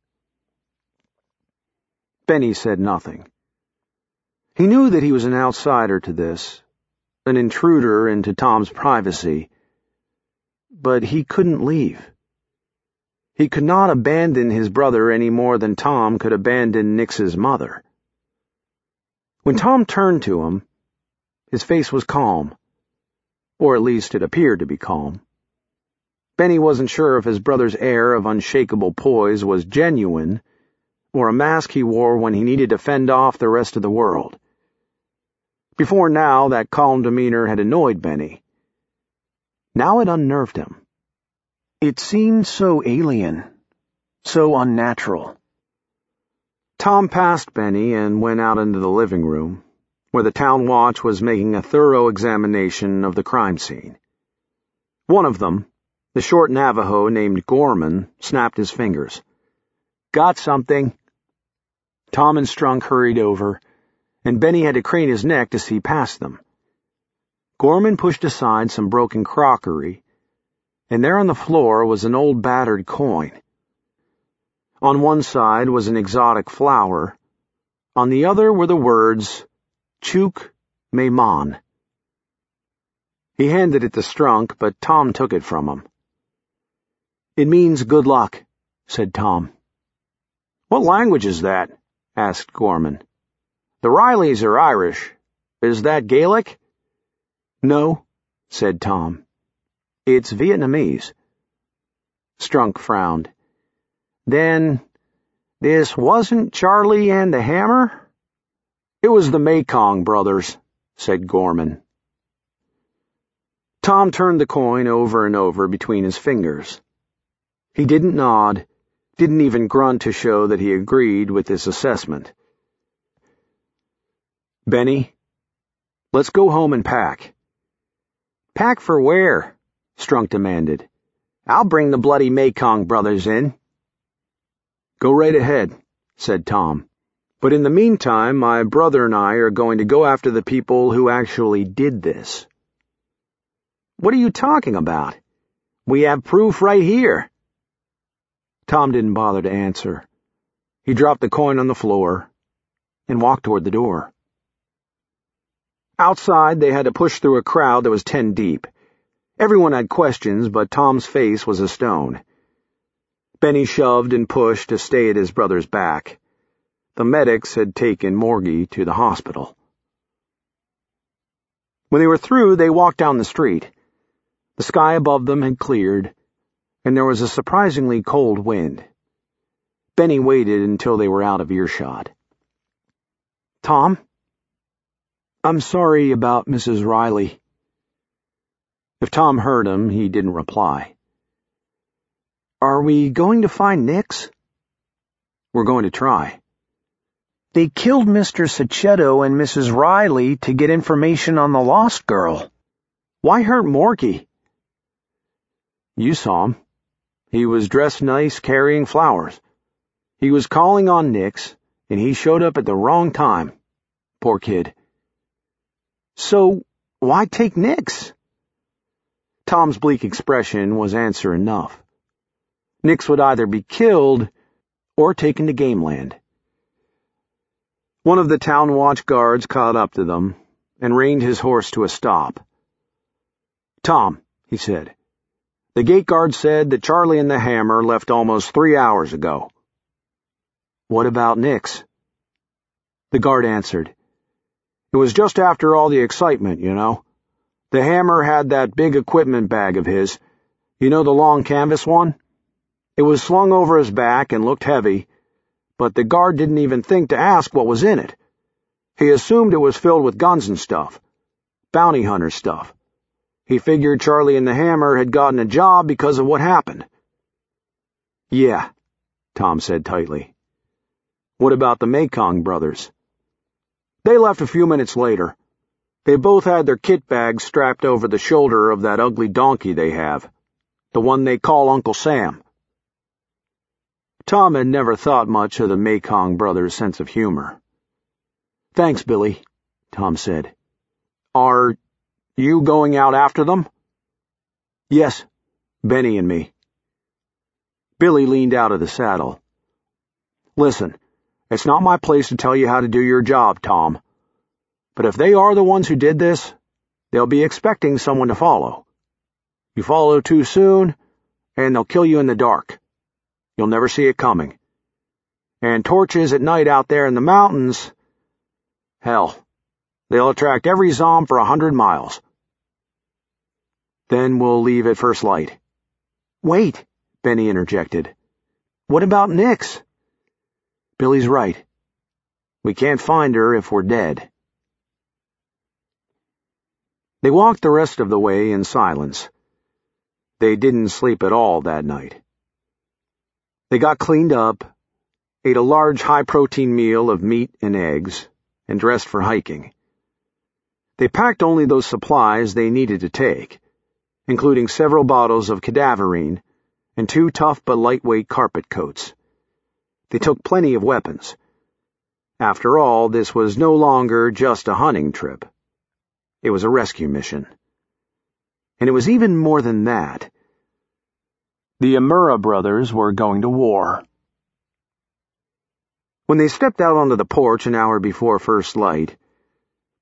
Benny said nothing. He knew that he was an outsider to this, an intruder into Tom's privacy, but he couldn't leave. He could not abandon his brother any more than Tom could abandon Nix's mother. When Tom turned to him, his face was calm, or at least it appeared to be calm. Benny wasn't sure if his brother's air of unshakable poise was genuine, or a mask he wore when he needed to fend off the rest of the world. Before now, that calm demeanor had annoyed Benny. Now it unnerved him. It seemed so alien, so unnatural. Tom passed Benny and went out into the living room, where the town watch was making a thorough examination of the crime scene. One of them, the short Navajo named Gorman, snapped his fingers. "Got something." Tom and Strunk hurried over, and Benny had to crane his neck to see past them. Gorman pushed aside some broken crockery, and there on the floor was an old battered coin. On one side was an exotic flower, on the other were the words, Chuk Maiman. He handed it to Strunk, but Tom took it from him. "It means good luck," said Tom. "What language is that?" asked Gorman. "The Rileys are Irish. Is that Gaelic?" "No," said Tom. "It's Vietnamese." Strunk frowned. "Then, this wasn't Charlie and the Hammer?" "It was the Mekong brothers," said Gorman. Tom turned the coin over and over between his fingers. He didn't nod, didn't even grunt to show that he agreed with this assessment. "Benny, let's go home and pack." "Pack for where?" Strunk demanded. "I'll bring the bloody Mekong brothers in." "Go right ahead," said Tom. "But in the meantime, my brother and I are going to go after the people who actually did this." "What are you talking about? We have proof right here." Tom didn't bother to answer. He dropped the coin on the floor and walked toward the door. Outside, they had to push through a crowd that was 10 deep. Everyone had questions, but Tom's face was a stone. Benny shoved and pushed to stay at his brother's back. The medics had taken Morgie to the hospital. When they were through, they walked down the street. The sky above them had cleared, and there was a surprisingly cold wind. Benny waited until they were out of earshot. "Tom? I'm sorry about Mrs. Riley." If Tom heard him, he didn't reply. "Are we going to find Nix?" "We're going to try." "They killed Mr. Sachetto and Mrs. Riley to get information on the lost girl. Why hurt Morgie?" "You saw him. He was dressed nice, carrying flowers. He was calling on Nix, and he showed up at the wrong time. Poor kid." "So, why take Nix?" Tom's bleak expression was answer enough. Nix would either be killed or taken to Gameland. One of the town watch guards caught up to them and reined his horse to a stop. "Tom," he said, "the gate guard said that Charlie and the Hammer left almost 3 hours ago." "What about Nix?" The guard answered. "It was just after all the excitement, you know. The Hammer had that big equipment bag of his. You know, the long canvas one? It was slung over his back and looked heavy, but the guard didn't even think to ask what was in it. He assumed it was filled with guns and stuff. Bounty hunter stuff. He figured Charlie and the Hammer had gotten a job because of what happened." "Yeah," Tom said tightly. "What about the Mekong brothers?" "They left a few minutes later. They both had their kit bags strapped over the shoulder of that ugly donkey they have. The one they call Uncle Sam." Tom had never thought much of the Mekong brothers' sense of humor. "Thanks, Billy," Tom said. "Are you going out after them?" "Yes, Benny and me." Billy leaned out of the saddle. "Listen, it's not my place to tell you how to do your job, Tom. But if they are the ones who did this, they'll be expecting someone to follow. You follow too soon, and they'll kill you in the dark. You'll never see it coming. And torches at night out there in the mountains, hell, they'll attract every Zom for 100 miles. Then we'll leave at first light." "Wait," Benny interjected. "What about Nix?" "Billy's right. We can't find her if we're dead." They walked the rest of the way in silence. They didn't sleep at all that night. They got cleaned up, ate a large high-protein meal of meat and eggs, and dressed for hiking. They packed only those supplies they needed to take, including several bottles of cadaverine and 2 tough but lightweight carpet coats. They took plenty of weapons. After all, this was no longer just a hunting trip. It was a rescue mission. And it was even more than that. The Amura brothers were going to war. When they stepped out onto the porch an hour before first light,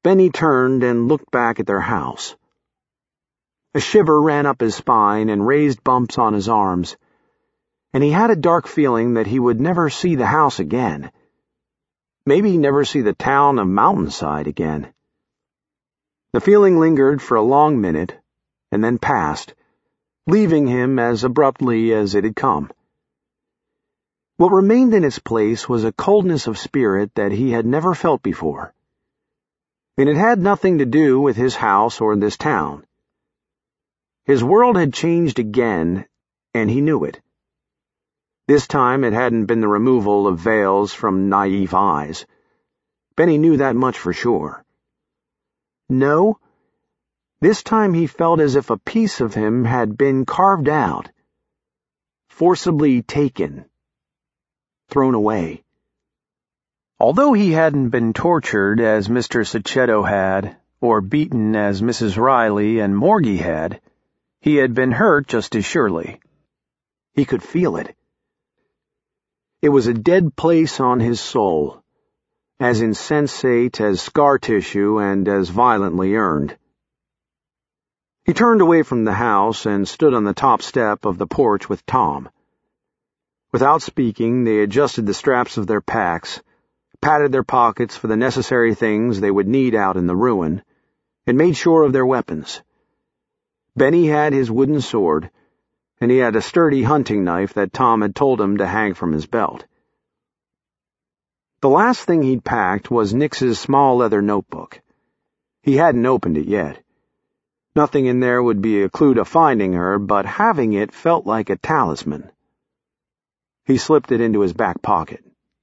Benny turned and looked back at their house. A shiver ran up his spine and raised bumps on his arms, and he had a dark feeling that he would never see the house again. Maybe never see the town of Mountainside again. The feeling lingered for a long minute, and then passed, leaving him as abruptly as it had come. What remained in its place was a coldness of spirit that he had never felt before. And it had nothing to do with his house or this town. His world had changed again, and he knew it. This time it hadn't been the removal of veils from naive eyes. Benny knew that much for sure. No, this time he felt as if a piece of him had been carved out, forcibly taken, thrown away. Although he hadn't been tortured as Mr. Sachetto had, or beaten as Mrs. Riley and Morgie had, he had been hurt just as surely. He could feel it. It was a dead place on his soul, as insensate as scar tissue and as violently earned. He turned away from the house and stood on the top step of the porch with Tom. Without speaking, they adjusted the straps of their packs, patted their pockets for the necessary things they would need out in the ruin, and made sure of their weapons. Benny had his wooden sword, and he had a sturdy hunting knife that Tom had told him to hang from his belt. The last thing he'd packed was Nix's small leather notebook. He hadn't opened it yet. Nothing in there would be a clue to finding her, but having it felt like a talisman. He slipped it into his back pocket.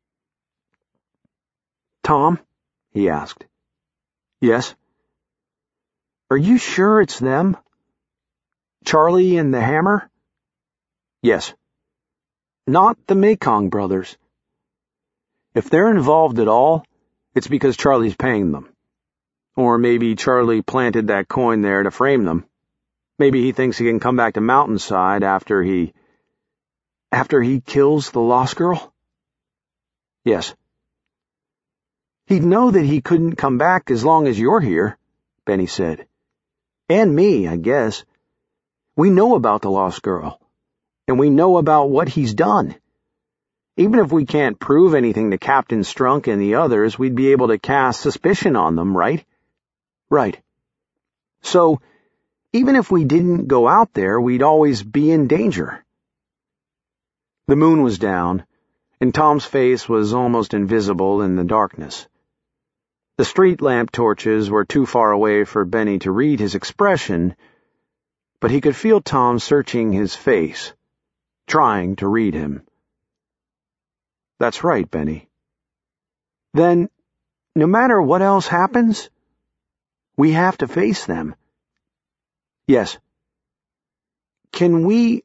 "Tom?" he asked. "Yes?" "Are you sure it's them? Charlie and the Hammer?" "Yes." "Not the Mekong brothers?" "If they're involved at all, it's because Charlie's paying them. Or maybe Charlie planted that coin there to frame them. Maybe he thinks he can come back to Mountainside after he kills the lost girl?" "Yes." "He'd know that he couldn't come back as long as you're here," Benny said. "And me, I guess. We know about the lost girl, and we know about what he's done. Even if we can't prove anything to Captain Strunk and the others, we'd be able to cast suspicion on them, right?" "Right. So, even if we didn't go out there, we'd always be in danger." The moon was down, and Tom's face was almost invisible in the darkness. The street lamp torches were too far away for Benny to read his expression, but he could feel Tom searching his face, trying to read him. "That's right, Benny." "Then, no matter what else happens, we have to face them." "Yes." Can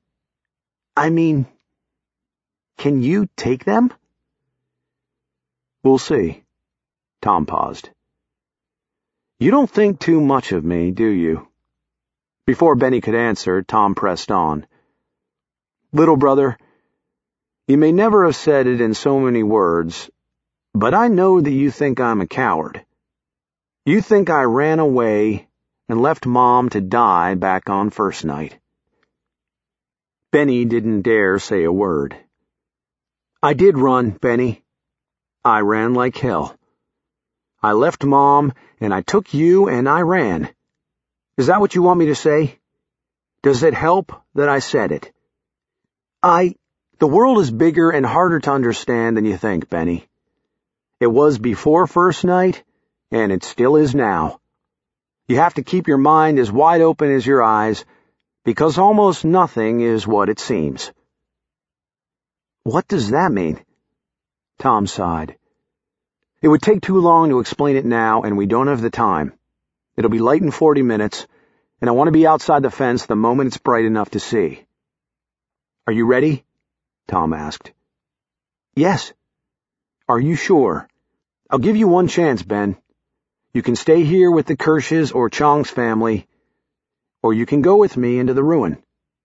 you take them?" "We'll see." Tom paused. "You don't think too much of me, do you?" Before Benny could answer, Tom pressed on. "Little brother, you may never have said it in so many words, but I know that you think I'm a coward. You think I ran away and left Mom to die back on first night." Benny didn't dare say a word. "I did run, Benny. I ran like hell. I left Mom, and I took you, and I ran. Is that what you want me to say? Does it help that I said it? The world is bigger and harder to understand than you think, Benny. It was before first night, and it still is now. You have to keep your mind as wide open as your eyes, because almost nothing is what it seems." "What does that mean?" Tom sighed. "It would take too long to explain it now, and we don't have the time. It'll be light in 40 minutes, and I want to be outside the fence the moment it's bright enough to see." "Are you ready?" Tom asked. "Yes." "Are you sure? I'll give you one chance, Ben. You can stay here with the Kirsches or Chong's family, or you can go with me into the ruin."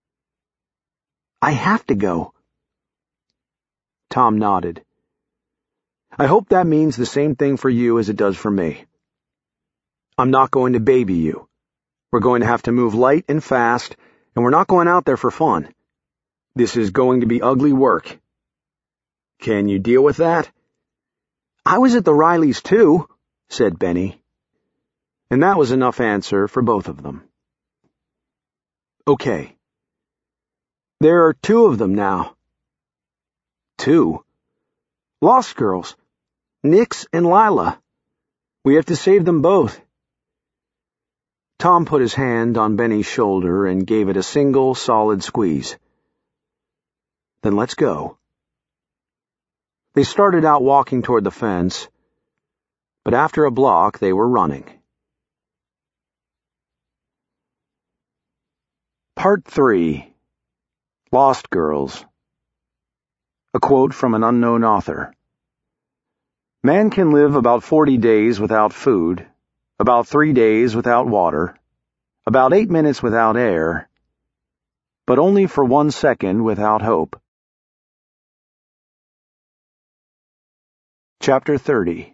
"I have to go." Tom nodded. "I hope that means the same thing for you as it does for me." I'm not going to baby you. We're going to have to move light and fast, and we're not going out there for fun. This is going to be ugly work. Can you deal with that? I was at the Rileys too, said Benny. And that was enough answer for both of them. Okay. There are 2 of them now. 2? Lost girls. Nix and Lila. We have to save them both. Tom put his hand on Benny's shoulder and gave it a single, solid squeeze. Then let's go. They started out walking toward the fence, but after a block they were running. Part 3. Lost Girls. A quote from an unknown author. Man can live about 40 days without food, about 3 days without water, about 8 minutes without air, but only for 1 second without hope. Chapter 30.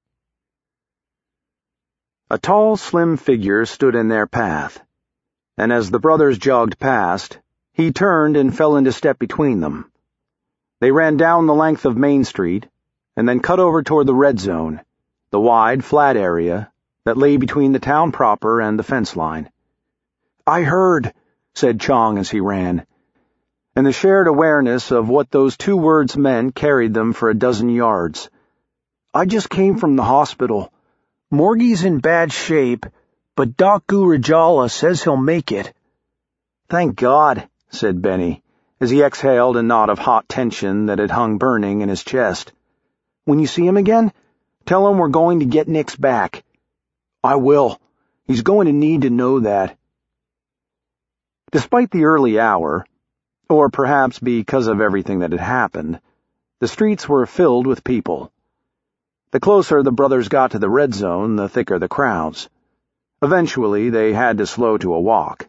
A tall, slim figure stood in their path, and as the brothers jogged past, he turned and fell into step between them. They ran down the length of Main Street, and then cut over toward the red zone, the wide, flat area that lay between the town proper and the fence line. I heard, said Chong as he ran, and the shared awareness of what those 2 words meant carried them for a dozen yards. I just came from the hospital. Morgie's in bad shape, but Doc Gurujala says he'll make it. Thank God, said Benny, as he exhaled a knot of hot tension that had hung burning in his chest. When you see him again, tell him we're going to get Nix back. I will. He's going to need to know that. Despite the early hour, or perhaps because of everything that had happened, the streets were filled with people. The closer the brothers got to the red zone, the thicker the crowds. Eventually, they had to slow to a walk.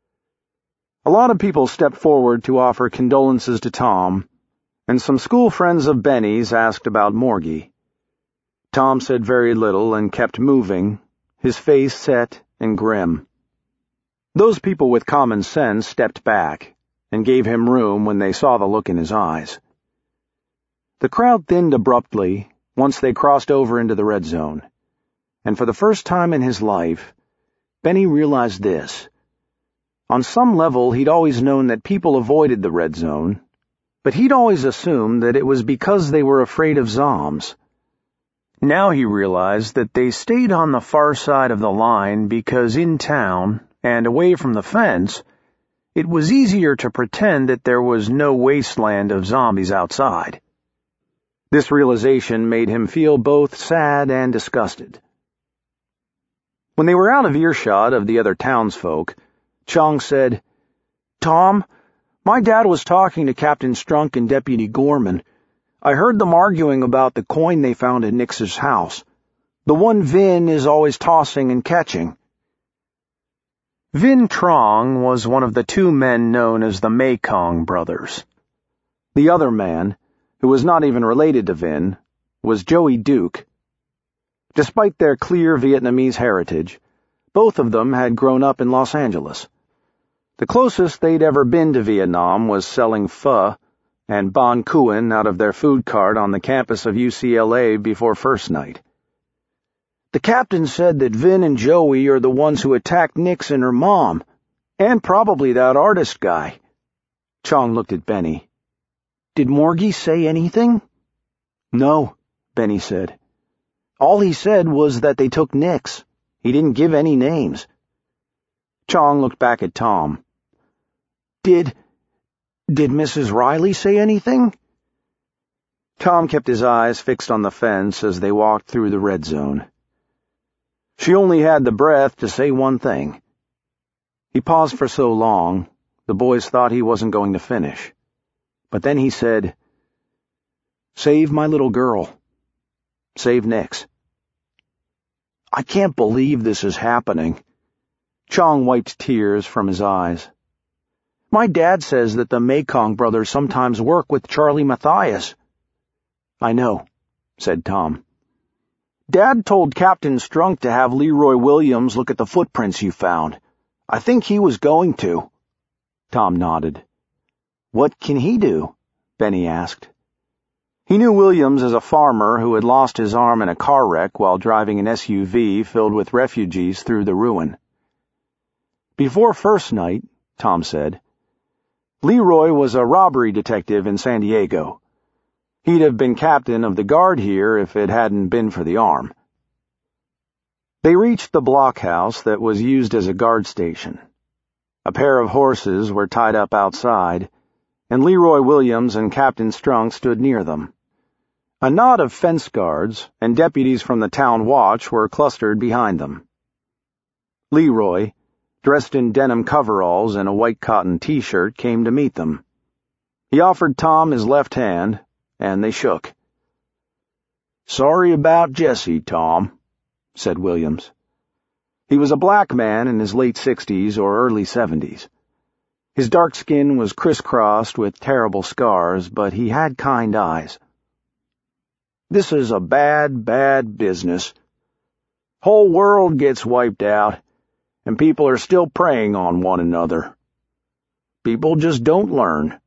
A lot of people stepped forward to offer condolences to Tom, and some school friends of Benny's asked about Morgie. Tom said very little and kept moving, his face set and grim. Those people with common sense stepped back and gave him room when they saw the look in his eyes. The crowd thinned abruptly once they crossed over into the red zone, and for the first time in his life, Benny realized this. On some level, he'd always known that people avoided the red zone, but he'd always assumed that it was because they were afraid of zombs. Now he realized that they stayed on the far side of the line because in town, and away from the fence, it was easier to pretend that there was no wasteland of zombies outside. This realization made him feel both sad and disgusted. When they were out of earshot of the other townsfolk, Chong said, Tom, my dad was talking to Captain Strunk and Deputy Gorman. I heard them arguing about the coin they found in Nix's house. The one Vin is always tossing and catching. Vin Trong was one of the 2 men known as the Mekong brothers. The other man, who was not even related to Vin, was Joey Duke. Despite their clear Vietnamese heritage, both of them had grown up in Los Angeles. The closest they'd ever been to Vietnam was selling pho and Bon Cuin out of their food cart on the campus of UCLA before first night. The captain said that Vin and Joey are the ones who attacked Nix and her mom, and probably that artist guy. Chong looked at Benny. Did Morgie say anything? No, Benny said. All he said was that they took Nix. He didn't give any names. Chong looked back at Tom. Did Mrs. Riley say anything? Tom kept his eyes fixed on the fence as they walked through the red zone. She only had the breath to say one thing. He paused for so long, the boys thought he wasn't going to finish. But then he said, Save my little girl. Save Nix. I can't believe this is happening. Chong wiped tears from his eyes. My dad says that the Mekong brothers sometimes work with Charlie Matthias. I know, said Tom. Dad told Captain Strunk to have Leroy Williams look at the footprints you found. I think he was going to. Tom nodded. What can he do? Benny asked. He knew Williams as a farmer who had lost his arm in a car wreck while driving an SUV filled with refugees through the ruin. Before first night, Tom said, Leroy was a robbery detective in San Diego. He'd have been captain of the guard here if it hadn't been for the arm. They reached the blockhouse that was used as a guard station. A pair of horses were tied up outside, and Leroy Williams and Captain Strunk stood near them. A knot of fence guards and deputies from the town watch were clustered behind them. Leroy, dressed in denim coveralls and a white cotton t-shirt, came to meet them. He offered Tom his left hand, and they shook. "Sorry about Jesse, Tom," said Williams. He was a black man in his late 60s or early 70s. His dark skin was crisscrossed with terrible scars, but he had kind eyes. "This is a bad, bad business. Whole world gets wiped out, and people are still preying on one another. People just don't learn."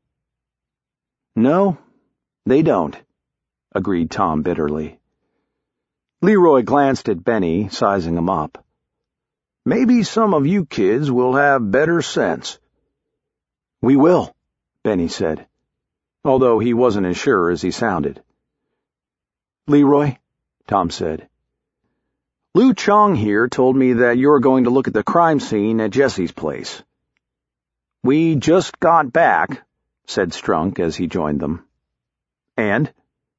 "No, they don't," agreed Tom bitterly. Leroy glanced at Benny, sizing him up. "Maybe some of you kids will have better sense." "We will," Benny said, although he wasn't as sure as he sounded. "Leroy," Tom said, "Lou Chong here told me that you're going to look at the crime scene at Jesse's place." "We just got back," said Strunk as he joined them. "And?"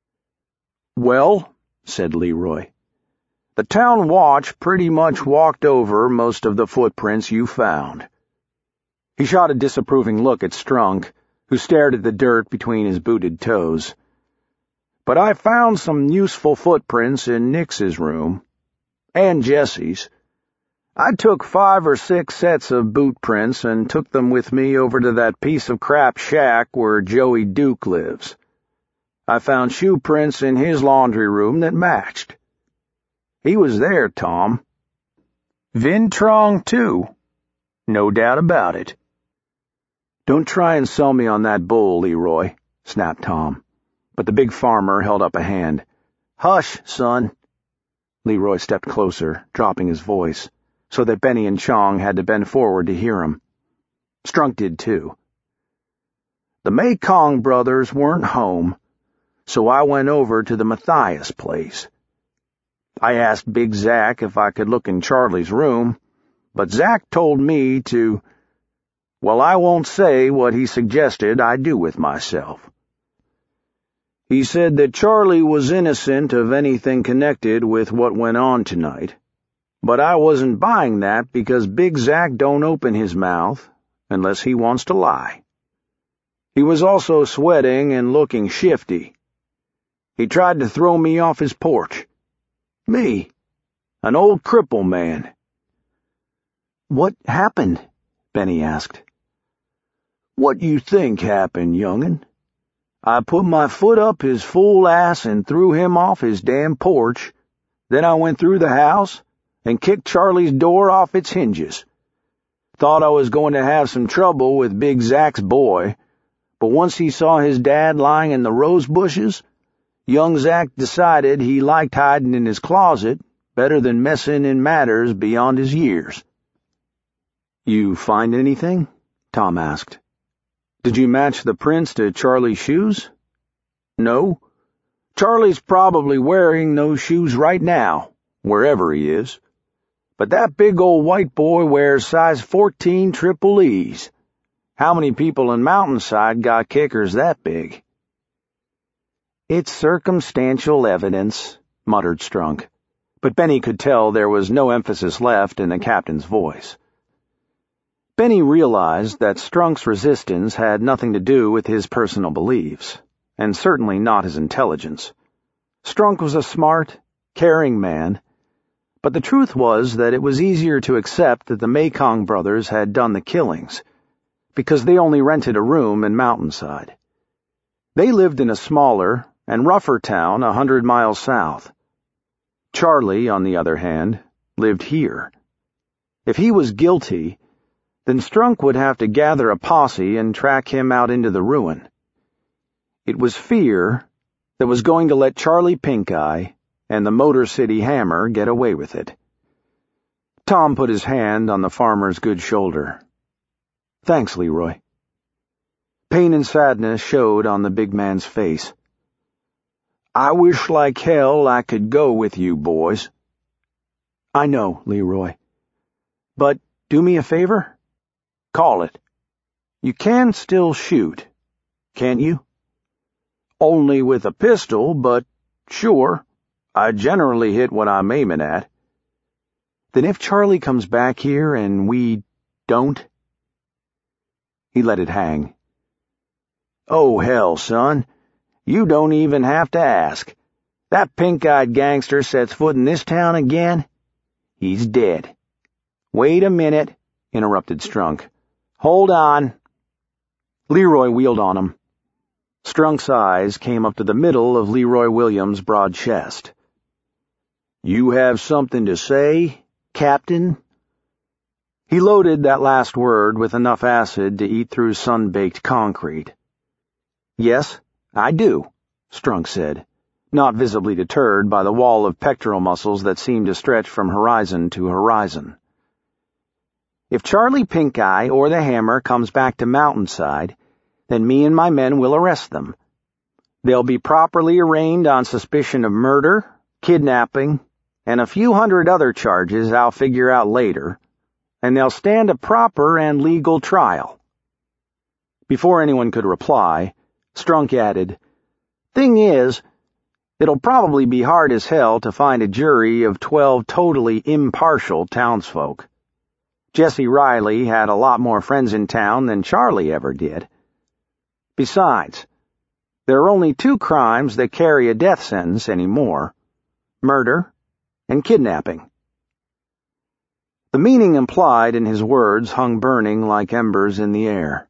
"Well," said Leroy, "the town watch pretty much walked over most of the footprints you found." He shot a disapproving look at Strunk, who stared at the dirt between his booted toes. "But I found some useful footprints in Nix's room. And Jesse's. I took 5 or 6 sets of boot prints and took them with me over to that piece of crap shack where Joey Duke lives. I found shoe prints in his laundry room that matched. He was there, Tom. Vin Trong, too. No doubt about it." "Don't try and sell me on that bull, Leroy," snapped Tom. But the big farmer held up a hand. "Hush, son." Leroy stepped closer, dropping his voice, so that Benny and Chong had to bend forward to hear him. Strunk did too. "The Mekong brothers weren't home, so I went over to the Matthias place. I asked Big Zack if I could look in Charlie's room, but Zack told me to... Well, I won't say what he suggested I do with myself. He said that Charlie was innocent of anything connected with what went on tonight, but I wasn't buying that because Big Zack don't open his mouth unless he wants to lie. He was also sweating and looking shifty. He tried to throw me off his porch. Me, an old cripple man." "What happened?" Benny asked. "What you think happened, young'un? I put my foot up his fool ass and threw him off his damn porch. Then I went through the house and kicked Charlie's door off its hinges. Thought I was going to have some trouble with Big Zack's boy, but once he saw his dad lying in the rose bushes, young Zack decided he liked hiding in his closet better than messing in matters beyond his years." "You find anything?" Tom asked. "Did you match the prints to Charlie's shoes?" "No. Charlie's probably wearing those shoes right now, wherever he is. But that big old white boy wears size 14 triple E's. How many people in Mountainside got kickers that big?" "It's circumstantial evidence," muttered Strunk, but Benny could tell there was no emphasis left in the captain's voice. Benny realized that Strunk's resistance had nothing to do with his personal beliefs, and certainly not his intelligence. Strunk was a smart, caring man, but the truth was that it was easier to accept that the Mekong brothers had done the killings, because they only rented a room in Mountainside. They lived in a smaller and rougher town 100 miles south. Charlie, on the other hand, lived here. If he was guilty, then Strunk would have to gather a posse and track him out into the ruin. It was fear that was going to let Charlie Pinkeye and the Motor City Hammer get away with it. Tom put his hand on the farmer's good shoulder. "Thanks, Leroy." Pain and sadness showed on the big man's face. "I wish like hell I could go with you boys." "I know, Leroy. But do me a favor?" "Call it." "You can still shoot, can't you?" "Only with a pistol, but sure. I generally hit what I'm aiming at." "Then if Charlie comes back here and we don't?" He let it hang. "Oh, hell, son. You don't even have to ask. That pink-eyed gangster sets foot in this town again, he's dead." "Wait a minute," interrupted Strunk. "Hold on." Leroy wheeled on him. Strunk's eyes came up to the middle of Leroy Williams' broad chest. "You have something to say, Captain?" He loaded that last word with enough acid to eat through sun-baked concrete. "Yes, I do," Strunk said, not visibly deterred by the wall of pectoral muscles that seemed to stretch from horizon to horizon. "If Charlie Pinkeye or the Hammer comes back to Mountainside, then me and my men will arrest them. They'll be properly arraigned on suspicion of murder, kidnapping, and a few hundred other charges I'll figure out later, and they'll stand a proper and legal trial." Before anyone could reply, Strunk added, "Thing is, it'll probably be hard as hell to find a jury of 12 totally impartial townsfolk. Jesse Riley had a lot more friends in town than Charlie ever did. Besides, there are only 2 crimes that carry a death sentence anymore: murder and kidnapping." The meaning implied in his words hung burning like embers in the air.